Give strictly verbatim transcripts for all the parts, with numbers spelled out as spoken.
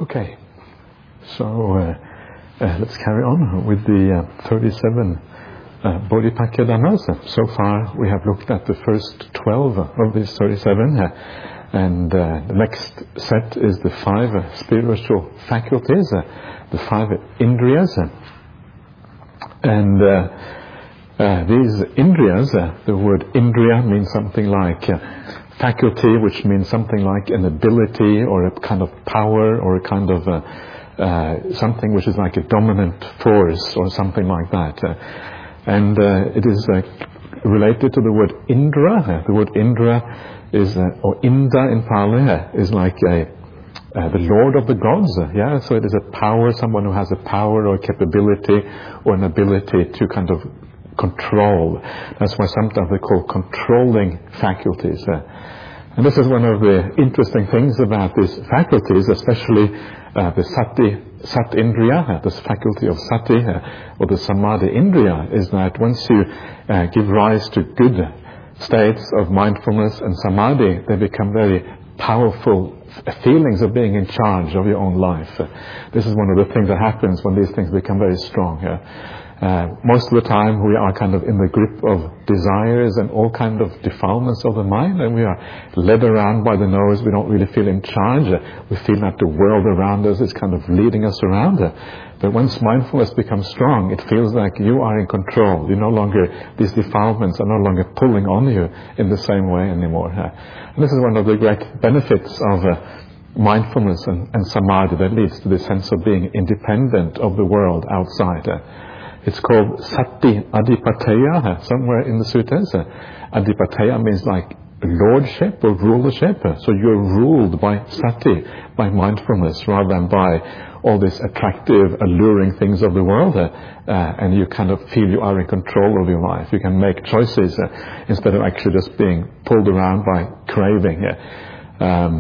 Okay, so uh, uh, let's carry on with the uh, thirty-seven uh, Bodhipakya Dhammas. So far we have looked at the first twelve of these thirty-seven, uh, and uh, the next set is the five uh, spiritual faculties, uh, the five indriyas. Uh, and uh, uh, these indriyas, uh, the word indriya means something like uh, faculty, which means something like an ability or a kind of power or a kind of uh, uh, something which is like a dominant force or something like that. Uh, and uh, it is uh, related to the word Indra. Uh, the word Indra is, uh, or Inda in Pali, uh, is like a, uh, the Lord of the gods. Uh, yeah, so it is a power, someone who has a power or a capability or an ability to kind of control. That's why sometimes they call controlling faculties. Uh, and this is one of the interesting things about these faculties, especially uh, the sati, sat indriya, uh, this faculty of sati, uh, or the samadhi indriya, is that once you uh, give rise to good states of mindfulness and samadhi, they become very powerful feelings of being in charge of your own life. Uh, this is one of the things that happens when these things become very strong. Uh, Uh, most of the time we are kind of in the grip of desires and all kind of defilements of the mind, and we are led around by the nose. We don't really feel in charge. Uh, we feel that the world around us is kind of leading us around. Uh, but once mindfulness becomes strong, it feels like you are in control. You no longer, these defilements are no longer pulling on you in the same way anymore. Uh, and this is one of the great benefits of uh, mindfulness and, and samadhi that leads to this sense of being independent of the world outside. Uh, It's called Sati Adhipateya, somewhere in the sutras. Adhipateya means like lordship or rulership. So you're ruled by Sati, by mindfulness, rather than by all these attractive, alluring things of the world. Uh, and you kind of feel you are in control of your life. You can make choices uh, instead of actually just being pulled around by craving. Um,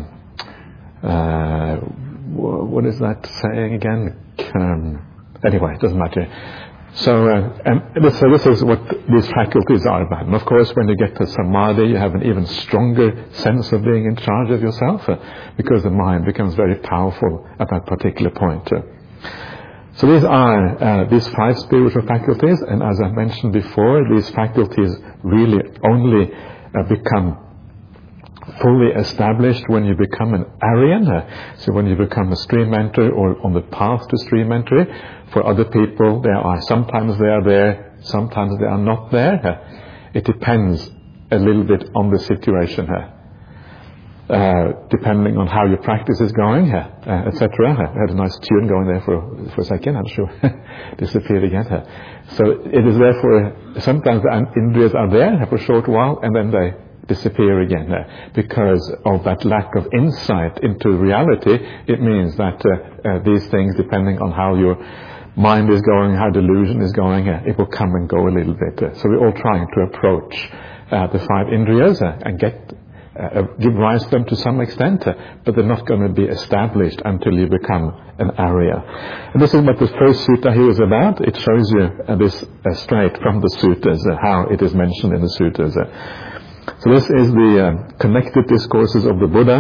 uh, what is that saying again? Um, anyway, it doesn't matter. So, uh, and this, so this is what these faculties are about. And of course, when you get to samadhi, you have an even stronger sense of being in charge of yourself, uh, because the mind becomes very powerful at that particular point. Uh. So these are uh, these five spiritual faculties, and as I mentioned before, these faculties really only uh, become fully established when you become an Aryan. Uh, so when you become a stream mentor or on the path to stream mentoring. For other people, there are sometimes they are there, sometimes they are not there. Uh, it depends a little bit on the situation, uh, uh, depending on how your practice is going, uh, uh, et cetera. I had a nice tune going there for for a second. I'm sure disappeared again. Uh. So it is therefore sometimes the indriyas are there for a short while, and then they disappear again. Uh, because of that lack of insight into reality, it means that uh, uh, these things, depending on how your mind is going, how delusion is going, uh, it will come and go a little bit. Uh, so we're all trying to approach uh, the five indriyas uh, and get uh, give rise to them to some extent, uh, but they're not going to be established until you become an Arya. And this is what the first sutta here is about. It shows you uh, this uh, straight from the suttas, uh, how it is mentioned in the suttas. Uh, So this is the uh, connected discourses of the Buddha,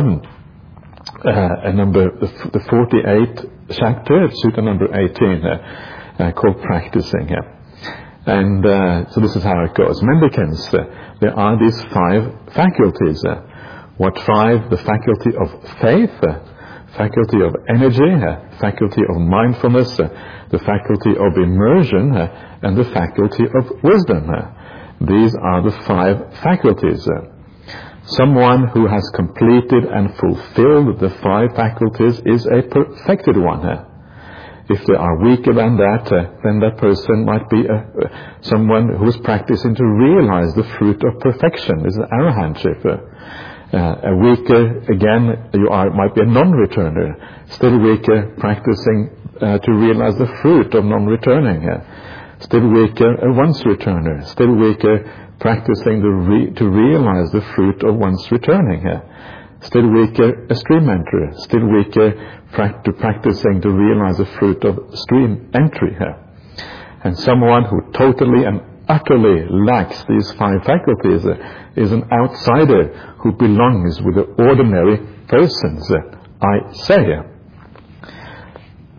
uh, and number the, the forty-eighth chapter, sutta number eighteen, uh, uh, called Practicing. Uh. And uh, so this is how it goes. Mendicants, uh, there are these five faculties. Uh, what five? The faculty of faith, uh, faculty of energy, uh, faculty of mindfulness, uh, the faculty of immersion, uh, and the faculty of wisdom. Uh. These are the five faculties. Uh, someone who has completed and fulfilled the five faculties is a perfected one. Uh, if they are weaker than that, uh, then that person might be a, uh, someone who is practicing to realize the fruit of perfection. This is arahantship. Uh, uh, a weaker, again, you are might be a non-returner. Still weaker, practicing uh, to realize the fruit of non-returning. Uh, Still weaker, a once-returner. Still weaker, practicing the re- to realize the fruit of once returning. Uh. Still weaker, a stream mentor. Still weaker, pra- to practicing to realize the fruit of stream entry. Uh. And someone who totally and utterly lacks these five faculties uh, is an outsider who belongs with the ordinary persons. Uh, I say. Uh.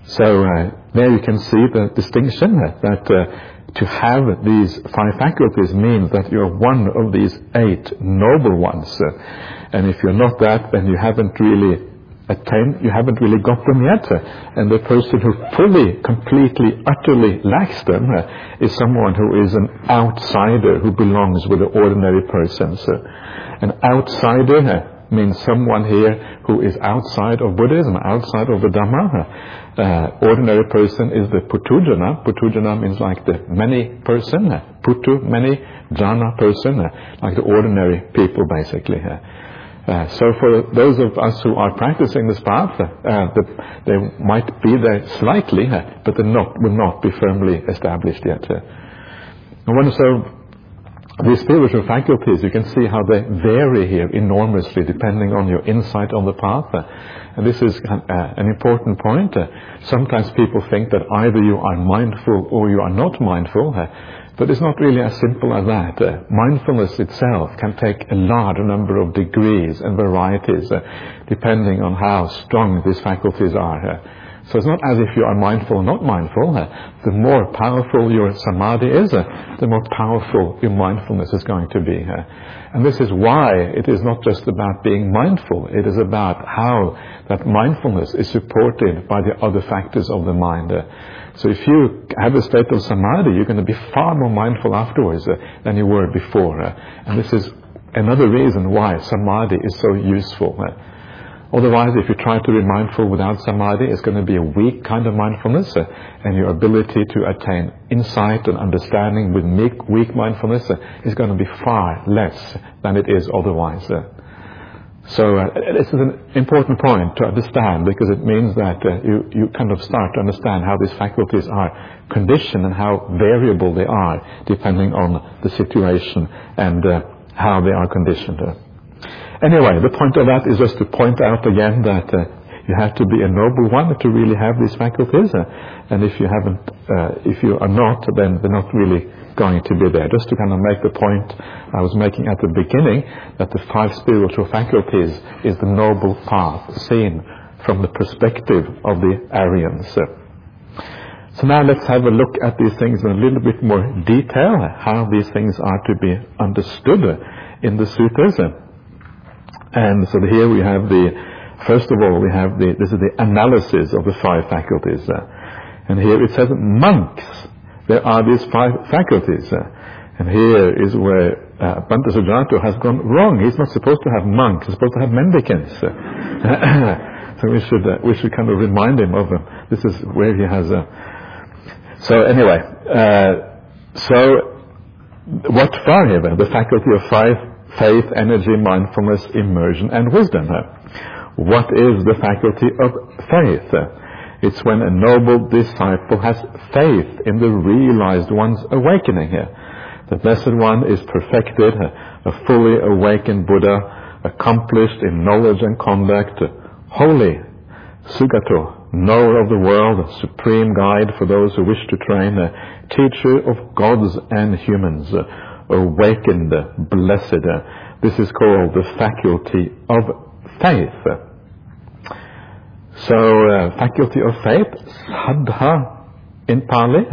So uh, there you can see the distinction uh, that uh, to have these five faculties means that you're one of these eight noble ones. Uh, and if you're not that, then you haven't really attained, you haven't really got them yet. Uh, and the person who fully, completely, utterly lacks them uh, is someone who is an outsider who belongs with the ordinary persons. Uh, an outsider uh, means someone here who is outside of Buddhism, outside of the Dhamma. Uh, ordinary person is the Putujana. Putujana means like the many person, uh, Putu, many, Jana person, uh, like the ordinary people basically. Uh, uh, so for those of us who are practicing this path, uh, the, they might be there slightly, uh, but they not, will not be firmly established yet. Uh. And when so these spiritual faculties, you can see how they vary here enormously depending on your insight on the path. Uh, and this is uh, an important point. Uh, sometimes people think that either you are mindful or you are not mindful, uh, but it's not really as simple as that. Uh, mindfulness itself can take a large number of degrees and varieties uh, depending on how strong these faculties are. Uh, So it's not as if you are mindful or not mindful. Uh, the more powerful your samadhi is, uh, the more powerful your mindfulness is going to be. Uh, and this is why it is not just about being mindful. It is about how that mindfulness is supported by the other factors of the mind. Uh, so if you have a state of samadhi, you're going to be far more mindful afterwards uh, than you were before. Uh, and this is another reason why samadhi is so useful. Uh, Otherwise, if you try to be mindful without samadhi, it's going to be a weak kind of mindfulness, uh, and your ability to attain insight and understanding with weak, weak mindfulness uh, is going to be far less than it is otherwise. Uh. So uh, this is an important point to understand, because it means that uh, you, you kind of start to understand how these faculties are conditioned and how variable they are depending on the situation and uh, how they are conditioned. Uh. Anyway, the point of that is just to point out again that uh, you have to be a noble one to really have these faculties, uh, and if you haven't, uh, if you are not, then they're not really going to be there. Just to kind of make the point I was making at the beginning, that the five spiritual faculties is the noble path seen from the perspective of the Aryans. So now let's have a look at these things in a little bit more detail, how these things are to be understood in the sutras. And so here we have the, first of all, we have the, this is the analysis of the five faculties. Uh, and here it says monks, there are these five faculties. Uh, and here is where uh, Bhante Sujato has gone wrong. He's not supposed to have monks, he's supposed to have mendicants. Uh, so we should, uh, we should kind of remind him of them. This is where he has... Uh, so anyway, uh, so what five? The faculty of five: faith, energy, mindfulness, immersion, and wisdom. What is the faculty of faith? It's when a noble disciple has faith in the realized one's awakening. The Blessed One is perfected, a fully awakened Buddha, accomplished in knowledge and conduct, holy, Sugato, knower of the world, supreme guide for those who wish to train, a teacher of gods and humans, awakened, blessed. This is called the faculty of faith. So, uh, faculty of faith, saddha in Pali.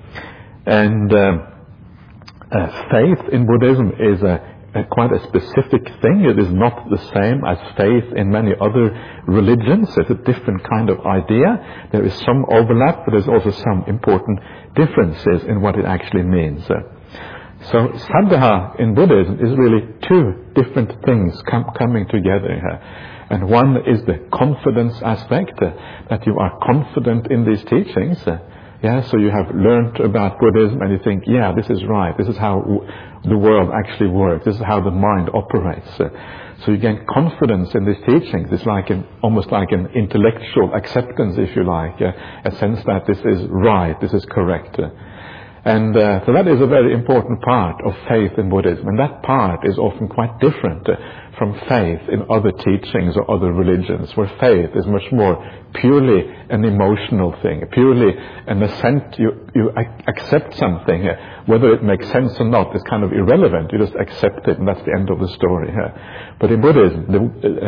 And uh, uh, faith in Buddhism is a, a quite a specific thing. It is not the same as faith in many other religions. It's a different kind of idea. There is some overlap, but there's also some important differences in what it actually means. So saddha in Buddhism is really two different things com- coming together here. And one is the confidence aspect, uh, that you are confident in these teachings. Uh, yeah, so you have learned about Buddhism and you think, yeah, this is right. This is how w- the world actually works. This is how the mind operates. Uh, so you gain confidence in these teachings. It's like an, almost like an intellectual acceptance, if you like, uh, a sense that this is right, this is correct. Uh, And uh, so that is a very important part of faith in Buddhism. And that part is often quite different uh, from faith in other teachings or other religions, where faith is much more purely an emotional thing, purely an assent. You, you ac- accept something. Uh, whether it makes sense or not is kind of irrelevant. You just accept it, and that's the end of the story. Uh, but in Buddhism, the, uh,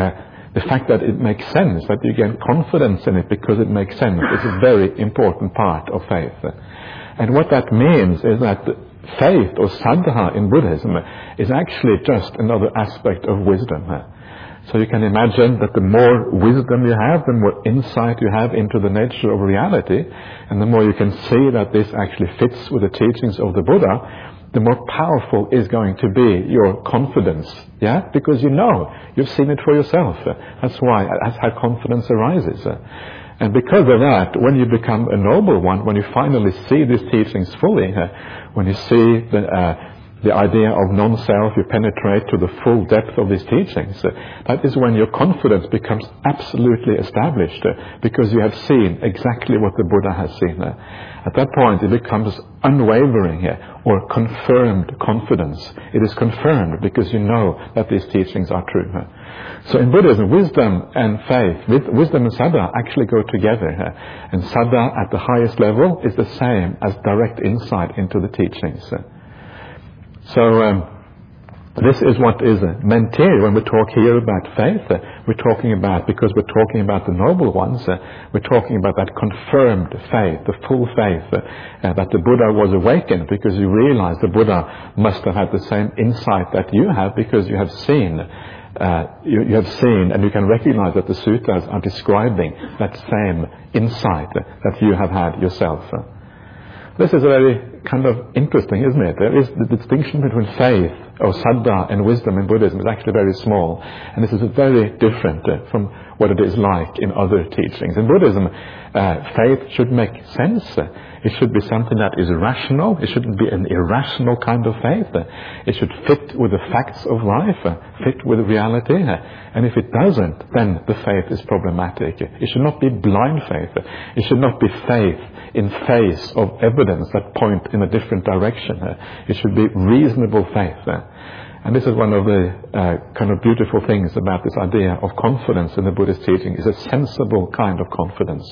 the fact that it makes sense, that you gain confidence in it because it makes sense, is a very important part of faith. And what that means is that faith, or saddha in Buddhism, is actually just another aspect of wisdom. So you can imagine that the more wisdom you have, the more insight you have into the nature of reality, and the more you can see that this actually fits with the teachings of the Buddha, the more powerful is going to be your confidence, yeah? Because you know, you've seen it for yourself. That's why, that's how confidence arises. And because of that, when you become a noble one, when you finally see these teachings fully, when you see the, uh, the idea of non-self, you penetrate to the full depth of these teachings, that is when your confidence becomes absolutely established, because you have seen exactly what the Buddha has seen. At that point, it becomes unwavering or confirmed confidence. It is confirmed because you know that these teachings are true. So in Buddhism, wisdom and faith, wisdom and saddha actually go together. And saddha at the highest level is the same as direct insight into the teachings. So um, this is what is meant here when we talk here about faith. Uh, we're talking about, because we're talking about the noble ones, uh, we're talking about that confirmed faith, the full faith, uh, uh, that the Buddha was awakened, because you realize the Buddha must have had the same insight that you have, because you have seen, uh, you, you have seen and you can recognize that the suttas are describing that same insight uh, that you have had yourself. Uh. This is very kind of interesting, isn't it? There is the distinction between faith, or saddha, and wisdom in Buddhism is actually very small. And this is very different uh, from what it is like in other teachings. In Buddhism, uh, faith should make sense. It should be something that is rational. It shouldn't be an irrational kind of faith. It should fit with the facts of life, fit with reality. And if it doesn't, then the faith is problematic. It should not be blind faith. It should not be faith in face of evidence that point in a different direction. It should be reasonable faith. And this is one of the uh, kind of beautiful things about this idea of confidence in the Buddhist teaching, is a sensible kind of confidence.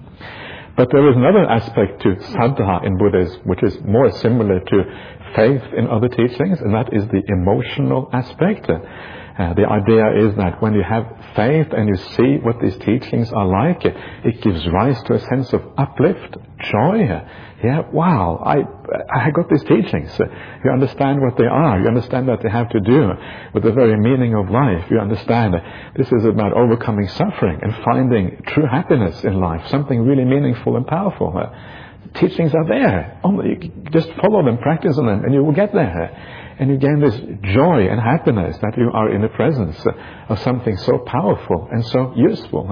But there is another aspect to saddha in Buddhism, which is more similar to faith in other teachings, and that is the emotional aspect. Uh, the idea is that when you have faith and you see what these teachings are like, it gives rise to a sense of uplift, joy. Yeah, wow, I I got these teachings. You understand what they are. You understand that they have to do with the very meaning of life. You understand this is about overcoming suffering and finding true happiness in life, something really meaningful and powerful. The teachings are there. Only you just follow them, practice on them, and you will get there. And you gain this joy and happiness that you are in the presence of something so powerful and so useful.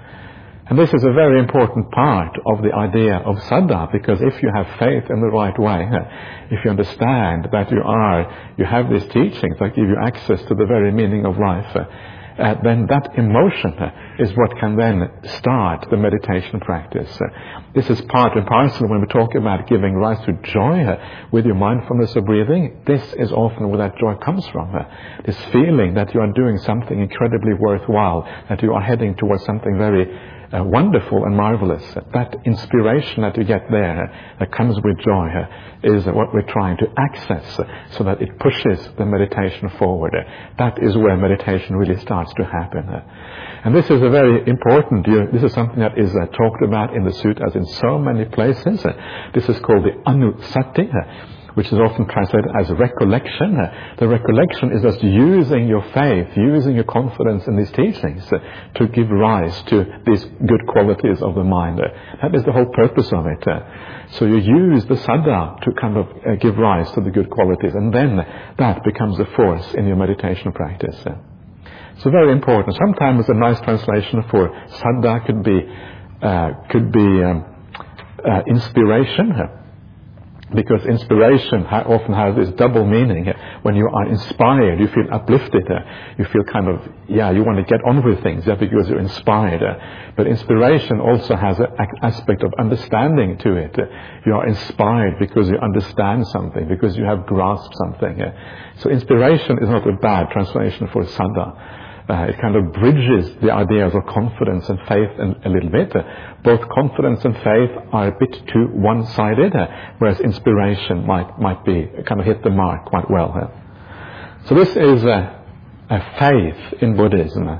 And this is a very important part of the idea of saddha, because if you have faith in the right way, if you understand that you are, you have these teachings that give you access to the very meaning of life, uh, then that emotion is what can then start the meditation practice. This is part and parcel when we talk about giving rise to joy with your mindfulness of breathing. This is often where that joy comes from. This feeling that you are doing something incredibly worthwhile, that you are heading towards something very Uh, wonderful and marvelous. That inspiration that you get there, uh, that comes with joy, uh, is uh, what we're trying to access, uh, so that it pushes the meditation forward. Uh, that is where meditation really starts to happen. Uh, and this is a very important, you know, this is something that is uh, talked about in the suttas in so many places. Uh, this is called the anusati, uh, which is often translated as recollection. Uh, the recollection is just using your faith, using your confidence in these teachings uh, to give rise to these good qualities of the mind. Uh, that is the whole purpose of it. Uh, so you use the saddha to kind of uh, give rise to the good qualities, and then that becomes the force in your meditation practice. Uh, so very important. Sometimes a nice translation for saddha could be, uh, could be um, uh, inspiration. Uh, Because inspiration often has this double meaning. When you are inspired, you feel uplifted. You feel kind of, yeah, you want to get on with things, yeah, because you're inspired. But inspiration also has an aspect of understanding to it. You are inspired because you understand something, because you have grasped something. So inspiration is not a bad translation for saddha. Uh, it kind of bridges the ideas of confidence and faith in, a little bit. Uh, both confidence and faith are a bit too one-sided, uh, whereas inspiration might might be kind of hit the mark quite well. Uh. So this is uh, a faith in Buddhism.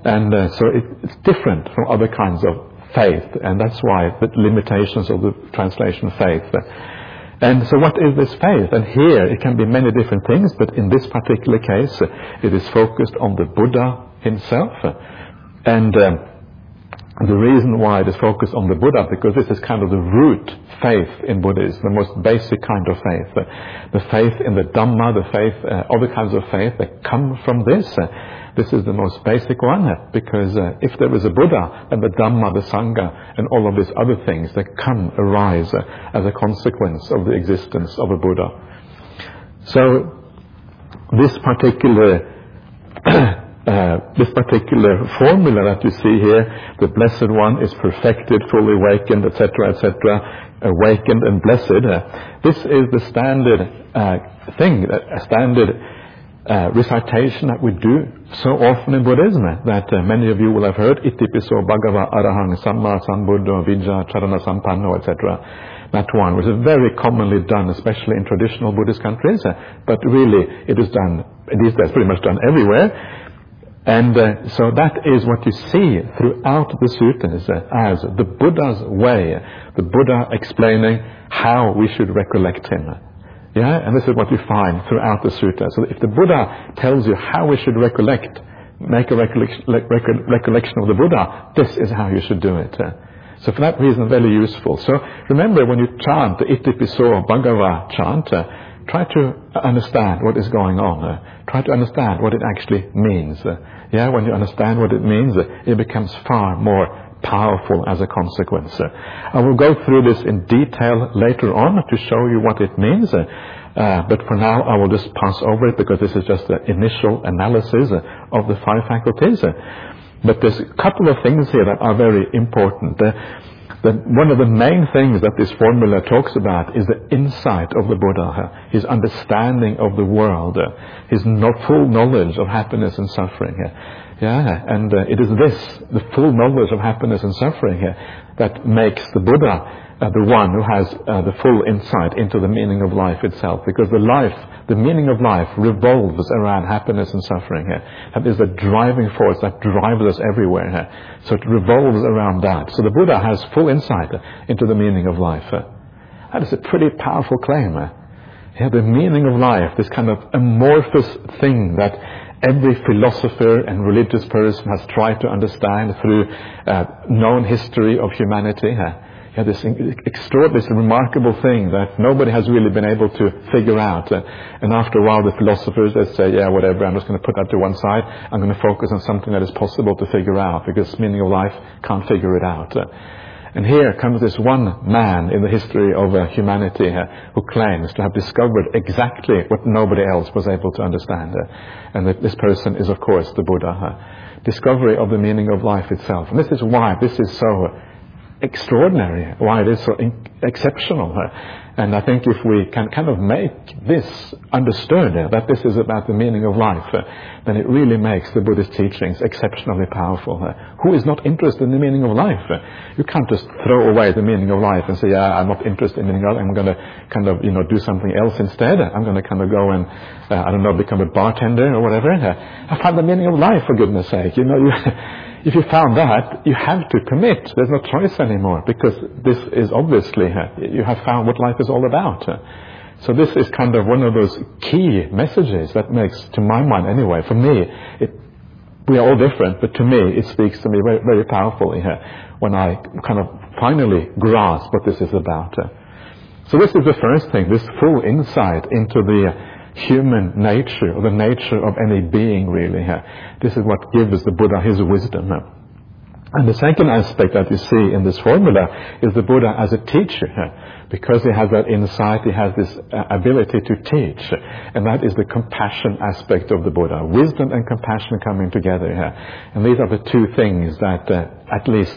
And uh, so it, it's different from other kinds of faith, and that's why the limitations of the translation faith. And so what is this faith? And here it can be many different things, but in this particular case uh, it is focused on the Buddha himself. And um, the reason why it is focused on the Buddha, because this is kind of the root faith in Buddhism, the most basic kind of faith. Uh, the faith in the Dhamma, the faith, uh, other kinds of faith that come from this. Uh, This is the most basic one, because uh, if there is a Buddha, then the Dhamma, the Sangha, and all of these other things that come arise uh, as a consequence of the existence of a Buddha. So this particular uh, this particular formula that you see here, the Blessed One is perfected, fully awakened, et cetera, et cetera, awakened and blessed. Uh, this is the standard uh, thing, a standard Uh, recitation that we do so often in Buddhism, that uh, many of you will have heard, Itipiso Bhagava Arahang Samma Sambuddho Vijja Charana Sampanno, et cetera. That one, which is very commonly done, especially in traditional Buddhist countries, uh, but really it is done, these days pretty much done everywhere. And uh, so that is what you see throughout the suttas uh, as the Buddha's way, the Buddha explaining how we should recollect him. Yeah, and this is what you find throughout the sutta. So if the Buddha tells you how we should recollect, make a recollection, recollection of the Buddha, this is how you should do it. So for that reason, very useful. So remember, when you chant the Itipiso Bhagava chant, uh, try to understand what is going on. Uh, try to understand what it actually means. Uh, yeah, when you understand what it means, uh, it becomes far more powerful as a consequence. Uh, I will go through this in detail later on to show you what it means, uh, uh, but for now I will just pass over it because this is just the initial analysis uh, of the five faculties. Uh, but there's a couple of things here that are very important. Uh, that one of the main things that this formula talks about is the insight of the Buddha, uh, his understanding of the world, uh, his no, full knowledge of happiness and suffering. Uh, Yeah, and uh, it is this, the full knowledge of happiness and suffering here, that makes the Buddha uh, the one who has uh, the full insight into the meaning of life itself. Because the life, the meaning of life revolves around happiness and suffering here. That is the driving force that drives us everywhere here. So it revolves around that. So the Buddha has full insight into the meaning of life. That is a pretty powerful claim. Yeah, the meaning of life, this kind of amorphous thing that every philosopher and religious person has tried to understand through uh, known history of humanity. Uh, yeah, this extraordinary, this remarkable thing that nobody has really been able to figure out. Uh, and after a while, the philosophers, they say, yeah, whatever, I'm just going to put that to one side. I'm going to focus on something that is possible to figure out, because meaning of life can't figure it out. Uh, And here comes this one man in the history of uh, humanity uh, who claims to have discovered exactly what nobody else was able to understand. Uh, and that this person is, of course, the Buddha. Uh, discovery of the meaning of life itself. And this is why this is so extraordinary, why it is so in- exceptional. Uh, and I think if we can kind of make this understood, uh, that this is about the meaning of life, uh, then it really makes the Buddhist teachings exceptionally powerful. Uh, who is not interested in the meaning of life? Uh, you can't just throw away the meaning of life and say, yeah, I'm not interested in the meaning of life, I'm going to kind of, you know, do something else instead. I'm going to kind of go and, uh, I don't know, become a bartender or whatever. Uh, I found the meaning of life, for goodness sake. You know, you, if you found that, you have to commit. There's no choice anymore, because this is obviously, uh, you have found what life is all about. Uh, So this is kind of one of those key messages that makes, to my mind anyway, for me, it, we are all different, but to me it speaks to me very, very powerfully here when I kind of finally grasp what this is about. So this is the first thing, this full insight into the human nature, or the nature of any being really here. This is what gives the Buddha his wisdom. And the second aspect that you see in this formula is the Buddha as a teacher. Because he has that insight, he has this uh, ability to teach. And that is the compassion aspect of the Buddha. Wisdom and compassion coming together here. And these are the two things that, uh, at least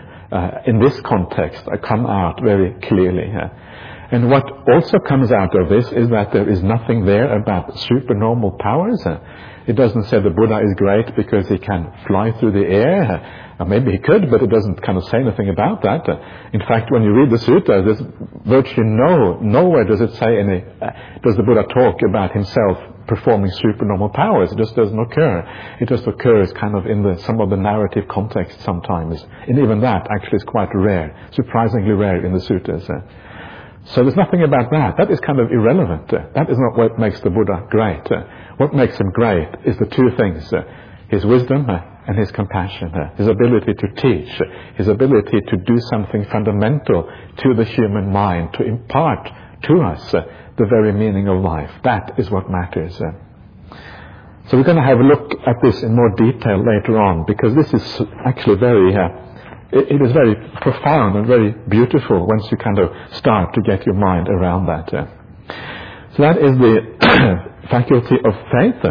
uh, in this context, uh, come out very clearly here. And what also comes out of this is that there is nothing there about supernormal powers. It doesn't say the Buddha is great because he can fly through the air. Uh, maybe he could, but it doesn't kind of say anything about that. Uh, in fact, when you read the sutta, there's virtually no, nowhere does it say any, uh, does the Buddha talk about himself performing supernormal powers. It just doesn't occur. It just occurs kind of in the, some of the narrative context sometimes. And even that actually is quite rare, surprisingly rare in the suttas. Uh. So there's nothing about that. That is kind of irrelevant. Uh. That is not what makes the Buddha great. Uh. What makes him great is the two things, uh, his wisdom uh, and his compassion, uh, his ability to teach, uh, his ability to do something fundamental to the human mind, to impart to us uh, the very meaning of life. That is what matters. Uh. So we're going to have a look at this in more detail later on, because this is actually very, uh, it, it is very profound and very beautiful once you kind of start to get your mind around that. Uh. So that is the faculty of faith.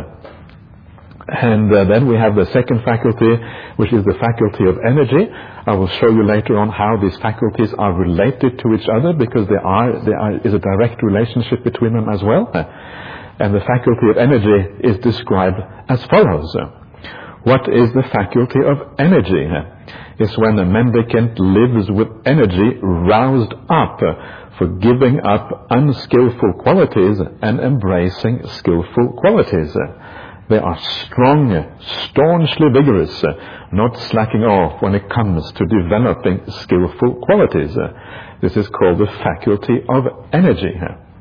And uh, then we have the second faculty, which is the faculty of energy. I will show you later on how these faculties are related to each other, because there are there are, is a direct relationship between them as well. And the faculty of energy is described as follows. What is the faculty of energy? It's when a mendicant lives with energy roused up for giving up unskillful qualities and embracing skillful qualities. They are strong, staunchly vigorous, not slacking off when it comes to developing skillful qualities. This is called the faculty of energy.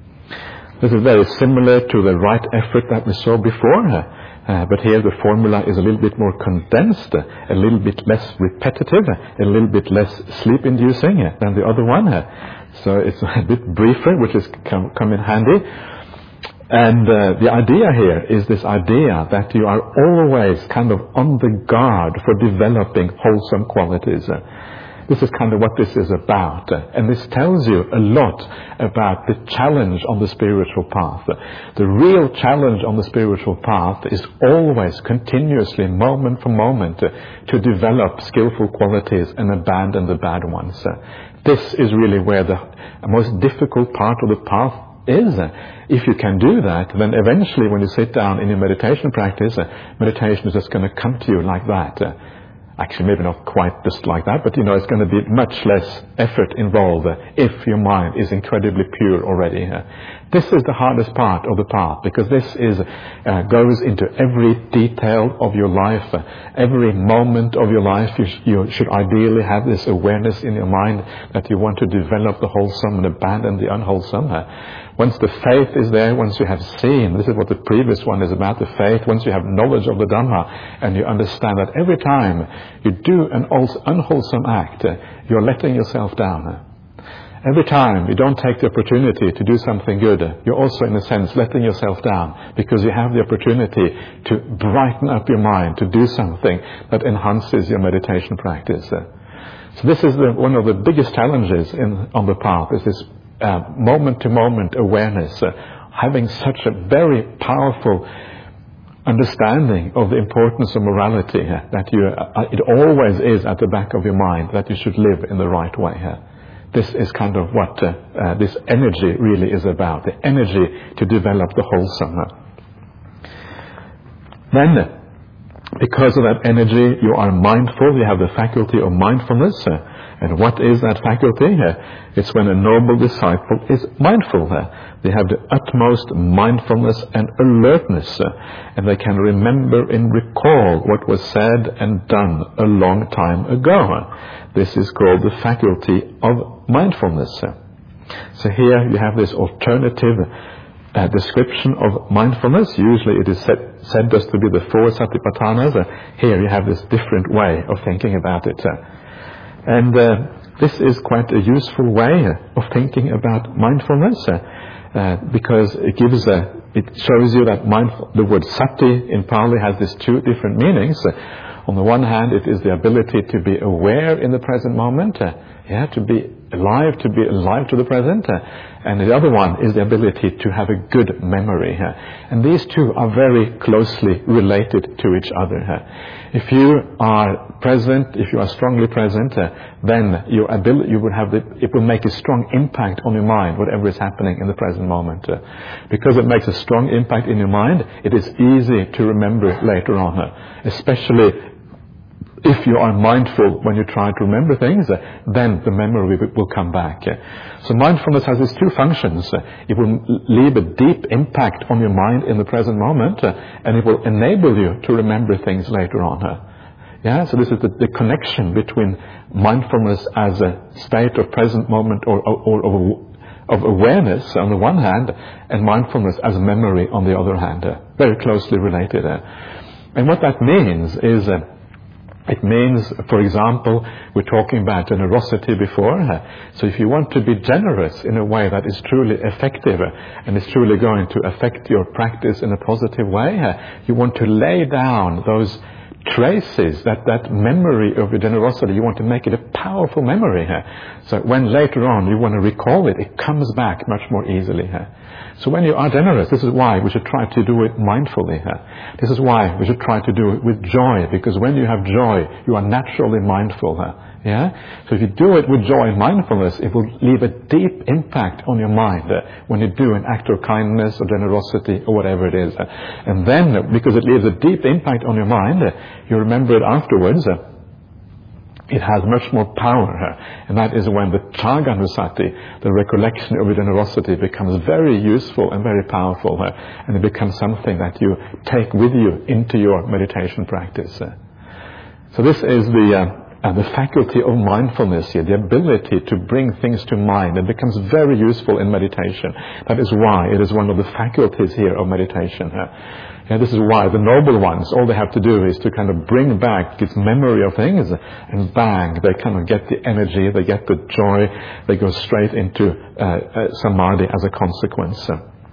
This is very similar to the right effort that we saw before, uh, but here the formula is a little bit more condensed, a little bit less repetitive, a little bit less sleep-inducing than the other one. So it's a bit briefer, which has come, come in handy. And uh, the idea here is this idea that you are always kind of on the guard for developing wholesome qualities. Uh, this is kind of what this is about. Uh, and this tells you a lot about the challenge on the spiritual path. Uh, the real challenge on the spiritual path is always, continuously, moment for moment, uh, to develop skillful qualities and abandon the bad ones. Uh, this is really where the most difficult part of the path is. If you can do that, then eventually when you sit down in your meditation practice, uh, meditation is just going to come to you like that. Uh, actually, maybe not quite just like that, but you know, it's going to be much less effort involved uh, if your mind is incredibly pure already. Uh, this is the hardest part of the path, because this is uh, goes into every detail of your life. Uh, every moment of your life, you, sh- you should ideally have this awareness in your mind that you want to develop the wholesome and abandon the unwholesome. Uh, Once the faith is there, once you have seen, this is what the previous one is about, the faith, once you have knowledge of the Dhamma, and you understand that every time you do an unwholesome act, you're letting yourself down. Every time you don't take the opportunity to do something good, you're also in a sense letting yourself down, because you have the opportunity to brighten up your mind, to do something that enhances your meditation practice. So this is the, one of the biggest challenges in, on the path, is this Uh, moment-to-moment awareness, uh, having such a very powerful understanding of the importance of morality, uh, that you, uh, it always is at the back of your mind that you should live in the right way. Uh. This is kind of what uh, uh, this energy really is about, the energy to develop the wholesome. Uh. Then, uh, because of that energy, you are mindful, you have the faculty of mindfulness. Uh, And what is that faculty? Uh, it's when a noble disciple is mindful. Uh, they have the utmost mindfulness and alertness, uh, and they can remember and recall what was said and done a long time ago. Uh, this is called the faculty of mindfulness. Uh, so here you have this alternative uh, description of mindfulness. Usually it is said, said just to be the four satipatthanas. Uh, here you have this different way of thinking about it. Uh, And uh, this is quite a useful way of thinking about mindfulness, uh, uh, because it gives a, it shows you that mindful, the word sati in Pali has these two different meanings. Uh, on the one hand, it is the ability to be aware in the present moment. Uh, you have to be alive, to be alive to the present. Uh, and the other one is the ability to have a good memory. Uh, and these two are very closely related to each other. Uh, if you are present, if you are strongly present, uh, then your ability, you will have the, it will make a strong impact on your mind, whatever is happening in the present moment. Uh, because it makes a strong impact in your mind, it is easy to remember later on, uh, especially if you are mindful when you try to remember things, uh, then the memory will come back. Uh, so mindfulness has these two functions. Uh, it will leave a deep impact on your mind in the present moment, uh, and it will enable you to remember things later on. Uh, yeah, so this is the, the connection between mindfulness as a state of present moment or, or, or of, of awareness on the one hand, and mindfulness as memory on the other hand. Uh, very closely related. Uh, and what that means is... Uh, It means, for example, we're talking about generosity before. So if you want to be generous in a way that is truly effective and is truly going to affect your practice in a positive way, you want to lay down those traces, that, that memory of your generosity. You want to make it a powerful memory. So when later on you want to recall it, it comes back much more easily. So when you are generous, this is why we should try to do it mindfully. This is why we should try to do it with joy, because when you have joy, you are naturally mindful. Yeah? So if you do it with joy and mindfulness, it will leave a deep impact on your mind uh, when you do an act of kindness or generosity or whatever it is. Uh, and then, because it leaves a deep impact on your mind, uh, you remember it afterwards. Uh, It has much more power, uh, and that is when the Chaganusati, the recollection of your generosity, becomes very useful and very powerful, uh, and it becomes something that you take with you into your meditation practice. Uh. So this is the uh, uh, the faculty of mindfulness here, the ability to bring things to mind. It becomes very useful in meditation. That is why it is one of the faculties here of meditation. Uh. Yeah, this is why the noble ones, all they have to do is to kind of bring back this memory of things, and bang, they kind of get the energy, they get the joy, they go straight into uh, uh, samadhi as a consequence.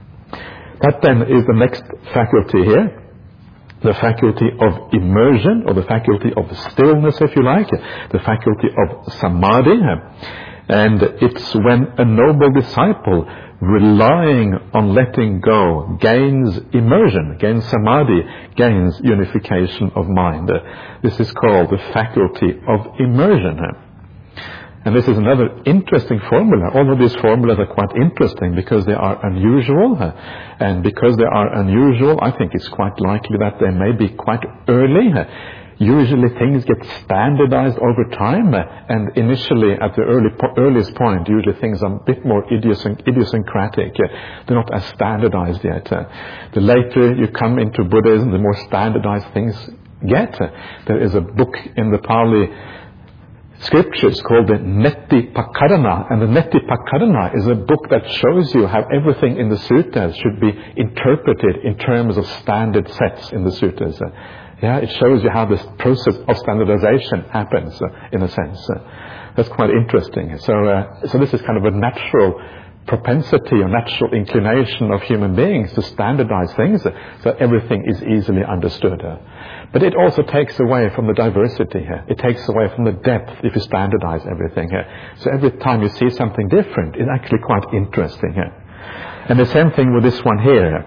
That then is the next faculty here, the faculty of immersion, or the faculty of stillness, if you like, the faculty of samadhi. And it's when a noble disciple, relying on letting go, gains immersion, gains samadhi, gains unification of mind. This is called the faculty of immersion. And this is another interesting formula. All of these formulas are quite interesting because they are unusual. And because they are unusual, I think it's quite likely that they may be quite early. Usually things get standardized over time, and initially at the early po- earliest point, usually things are a bit more idiosync- idiosyncratic. They're not as standardized yet. The later you come into Buddhism, the more standardized things get. There is a book in the Pali scriptures called the Nettipakarana, and the Nettipakarana is a book that shows you how everything in the suttas should be interpreted in terms of standard sets in the suttas. Yeah, it shows you how this process of standardization happens, uh, in a sense. Uh, that's quite interesting. So, uh, so this is kind of a natural propensity or natural inclination of human beings to standardize things uh, so everything is easily understood. Uh. But it also takes away from the diversity here. It takes away from the depth if you standardize everything here. So every time you see something different, it's actually quite interesting here. And the same thing with this one here.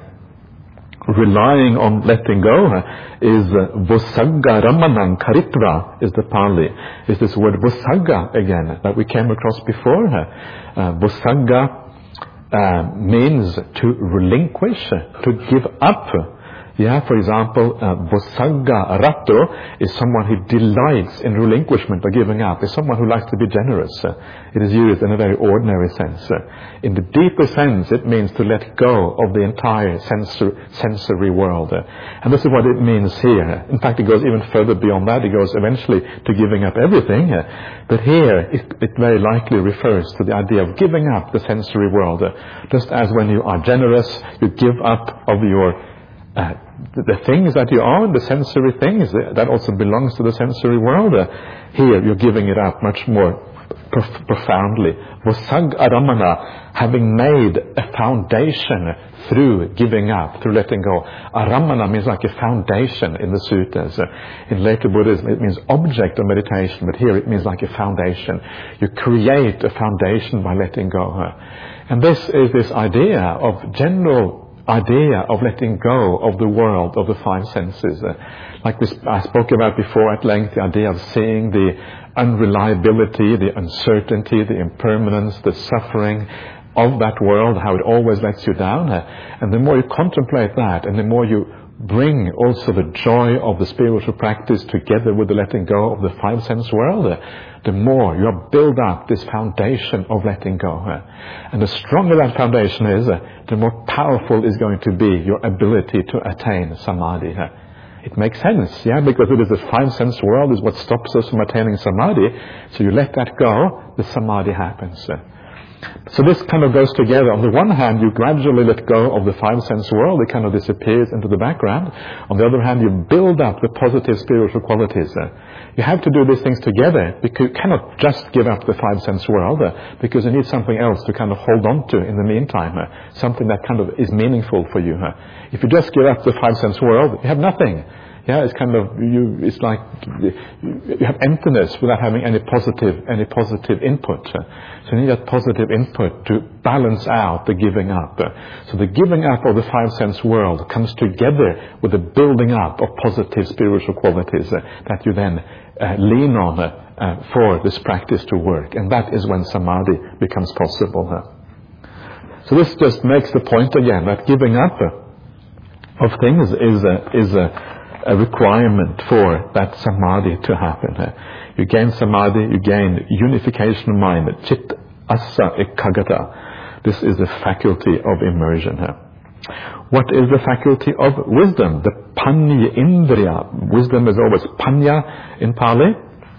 Relying on letting go uh, is uh, Vosagga Ramanang Karitva is the Pali. Is this word Vosagga again that we came across before? Uh, uh, Vosagga uh, means to relinquish, uh, to give up. Yeah, for example, uh, Vosagga Ratto is someone who delights in relinquishment or giving up. Is someone who likes to be generous. Uh, it is used in a very ordinary sense. Uh, in the deeper sense, it means to let go of the entire sensor, sensory world. Uh, and this is what it means here. In fact, it goes even further beyond that. It goes eventually to giving up everything. Uh, but here, it, it very likely refers to the idea of giving up the sensory world. Uh, just as when you are generous, you give up of your Uh, the, the things that you are, the sensory things, that also belongs to the sensory world. Uh, here, you're giving it up much more prof- profoundly. Vosag Aramana, having made a foundation through giving up, through letting go. Aramana means like a foundation in the suttas. Uh, in later Buddhism, it means object of meditation, but here it means like a foundation. You create a foundation by letting go. Uh, and this is this idea of general idea of letting go of the world of the five senses. Uh, like this, I spoke about before at length, the idea of seeing the unreliability, the uncertainty, the impermanence, the suffering of that world, how it always lets you down. Uh, and the more you contemplate that, and the more you bring also the joy of the spiritual practice together with the letting go of the five sense world, the more you have built up this foundation of letting go. And the stronger that foundation is, the more powerful is going to be your ability to attain samadhi. It makes sense, yeah, because it is the five sense world is what stops us from attaining samadhi. So you let that go, the samadhi happens. So this kind of goes together. On the one hand, you gradually let go of the five sense world. It kind of disappears into the background. On the other hand, you build up the positive spiritual qualities. You have to do these things together, because you cannot just give up the five sense world, because you need something else to kind of hold on to in the meantime, something that kind of is meaningful for you. If you just give up the five sense world, you have nothing. Yeah, it's kind of, you, it's like you have emptiness without having any positive, any positive input. So you need that positive input to balance out the giving up. So the giving up of the five sense world comes together with the building up of positive spiritual qualities that you then uh, lean on uh, for this practice to work. And that is when samadhi becomes possible. So this just makes the point again that giving up of things is a, is a a requirement for that samadhi to happen. You gain samadhi, you gain unification of mind, chit asa ekagata. This is the faculty of immersion. What is the faculty of wisdom? The panya indriya. Wisdom is always panya in Pali.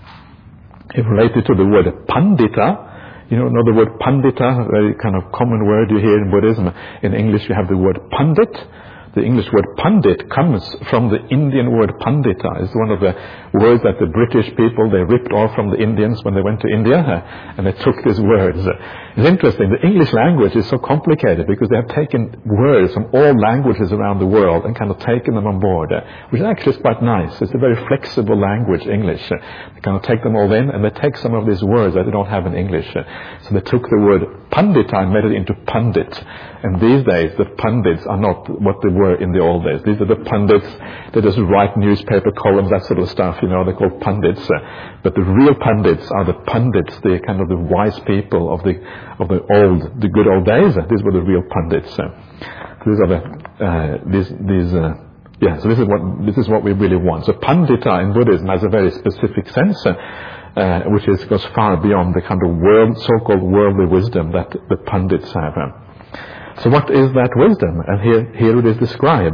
It's related to the word pandita. You know the word pandita, a very kind of common word you hear in Buddhism. In English you have the word pandit. The English word pandit comes from the Indian word pandita. It's one of the words that the British people, they ripped off from the Indians when they went to India, and they took these words. It's interesting. The English language is so complicated because they have taken words from all languages around the world and kind of taken them on board, which actually is quite nice. It's a very flexible language, English. They kind of take them all in, and they take some of these words that they don't have in English. So they took the word pandita and made it into pandit. And these days, the pundits are not what they were in the old days. These are the pundits. They just write newspaper columns, that sort of stuff, you know, they're called pundits. Uh, but the real pundits are the pundits, the kind of the wise people of the of the old, the good old days. Uh, these were the real pundits. Uh, these are the, uh, these, these, uh, yeah, so this is what, this is what we really want. So pandita in Buddhism has a very specific sense, uh, uh, which is, goes far beyond the kind of world, so-called worldly wisdom that the pundits have. Uh, So what is that wisdom? And here, here it is described.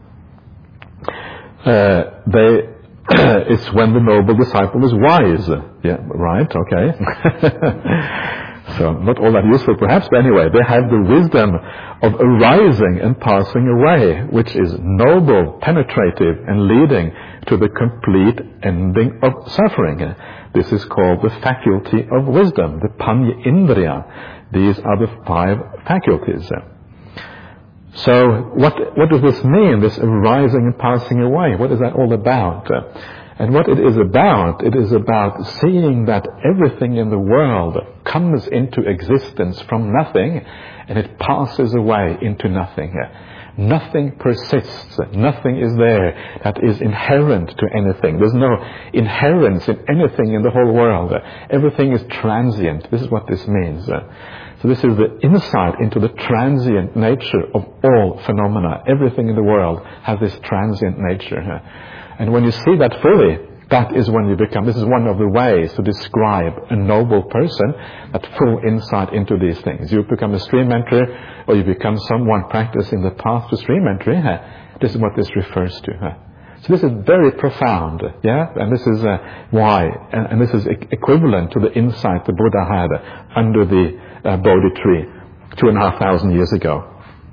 Uh, they, it's when the noble disciple is wise. Yeah, right, okay. So not all that useful perhaps, but anyway, they have the wisdom of arising and passing away, which is noble, penetrative, and leading to the complete ending of suffering. This is called the faculty of wisdom, the panya indriya. These are the five faculties. So what what does this mean, this arising and passing away? What is that all about? And what it is about, it is about seeing that everything in the world comes into existence from nothing, and it passes away into nothing. Nothing persists. Nothing is there that is inherent to anything. There's no inherence in anything in the whole world. Everything is transient. This is what this means. So this is the insight into the transient nature of all phenomena. Everything in the world has this transient nature. And when you see that fully, that is when you become, this is one of the ways to describe a noble person, that full insight into these things. You become a stream entry, or you become someone practicing the path to stream entry. This is what this refers to. So this is very profound, yeah, and this is uh, why, and, and this is e- equivalent to the insight the Buddha had under the uh, Bodhi tree two and a half thousand years ago.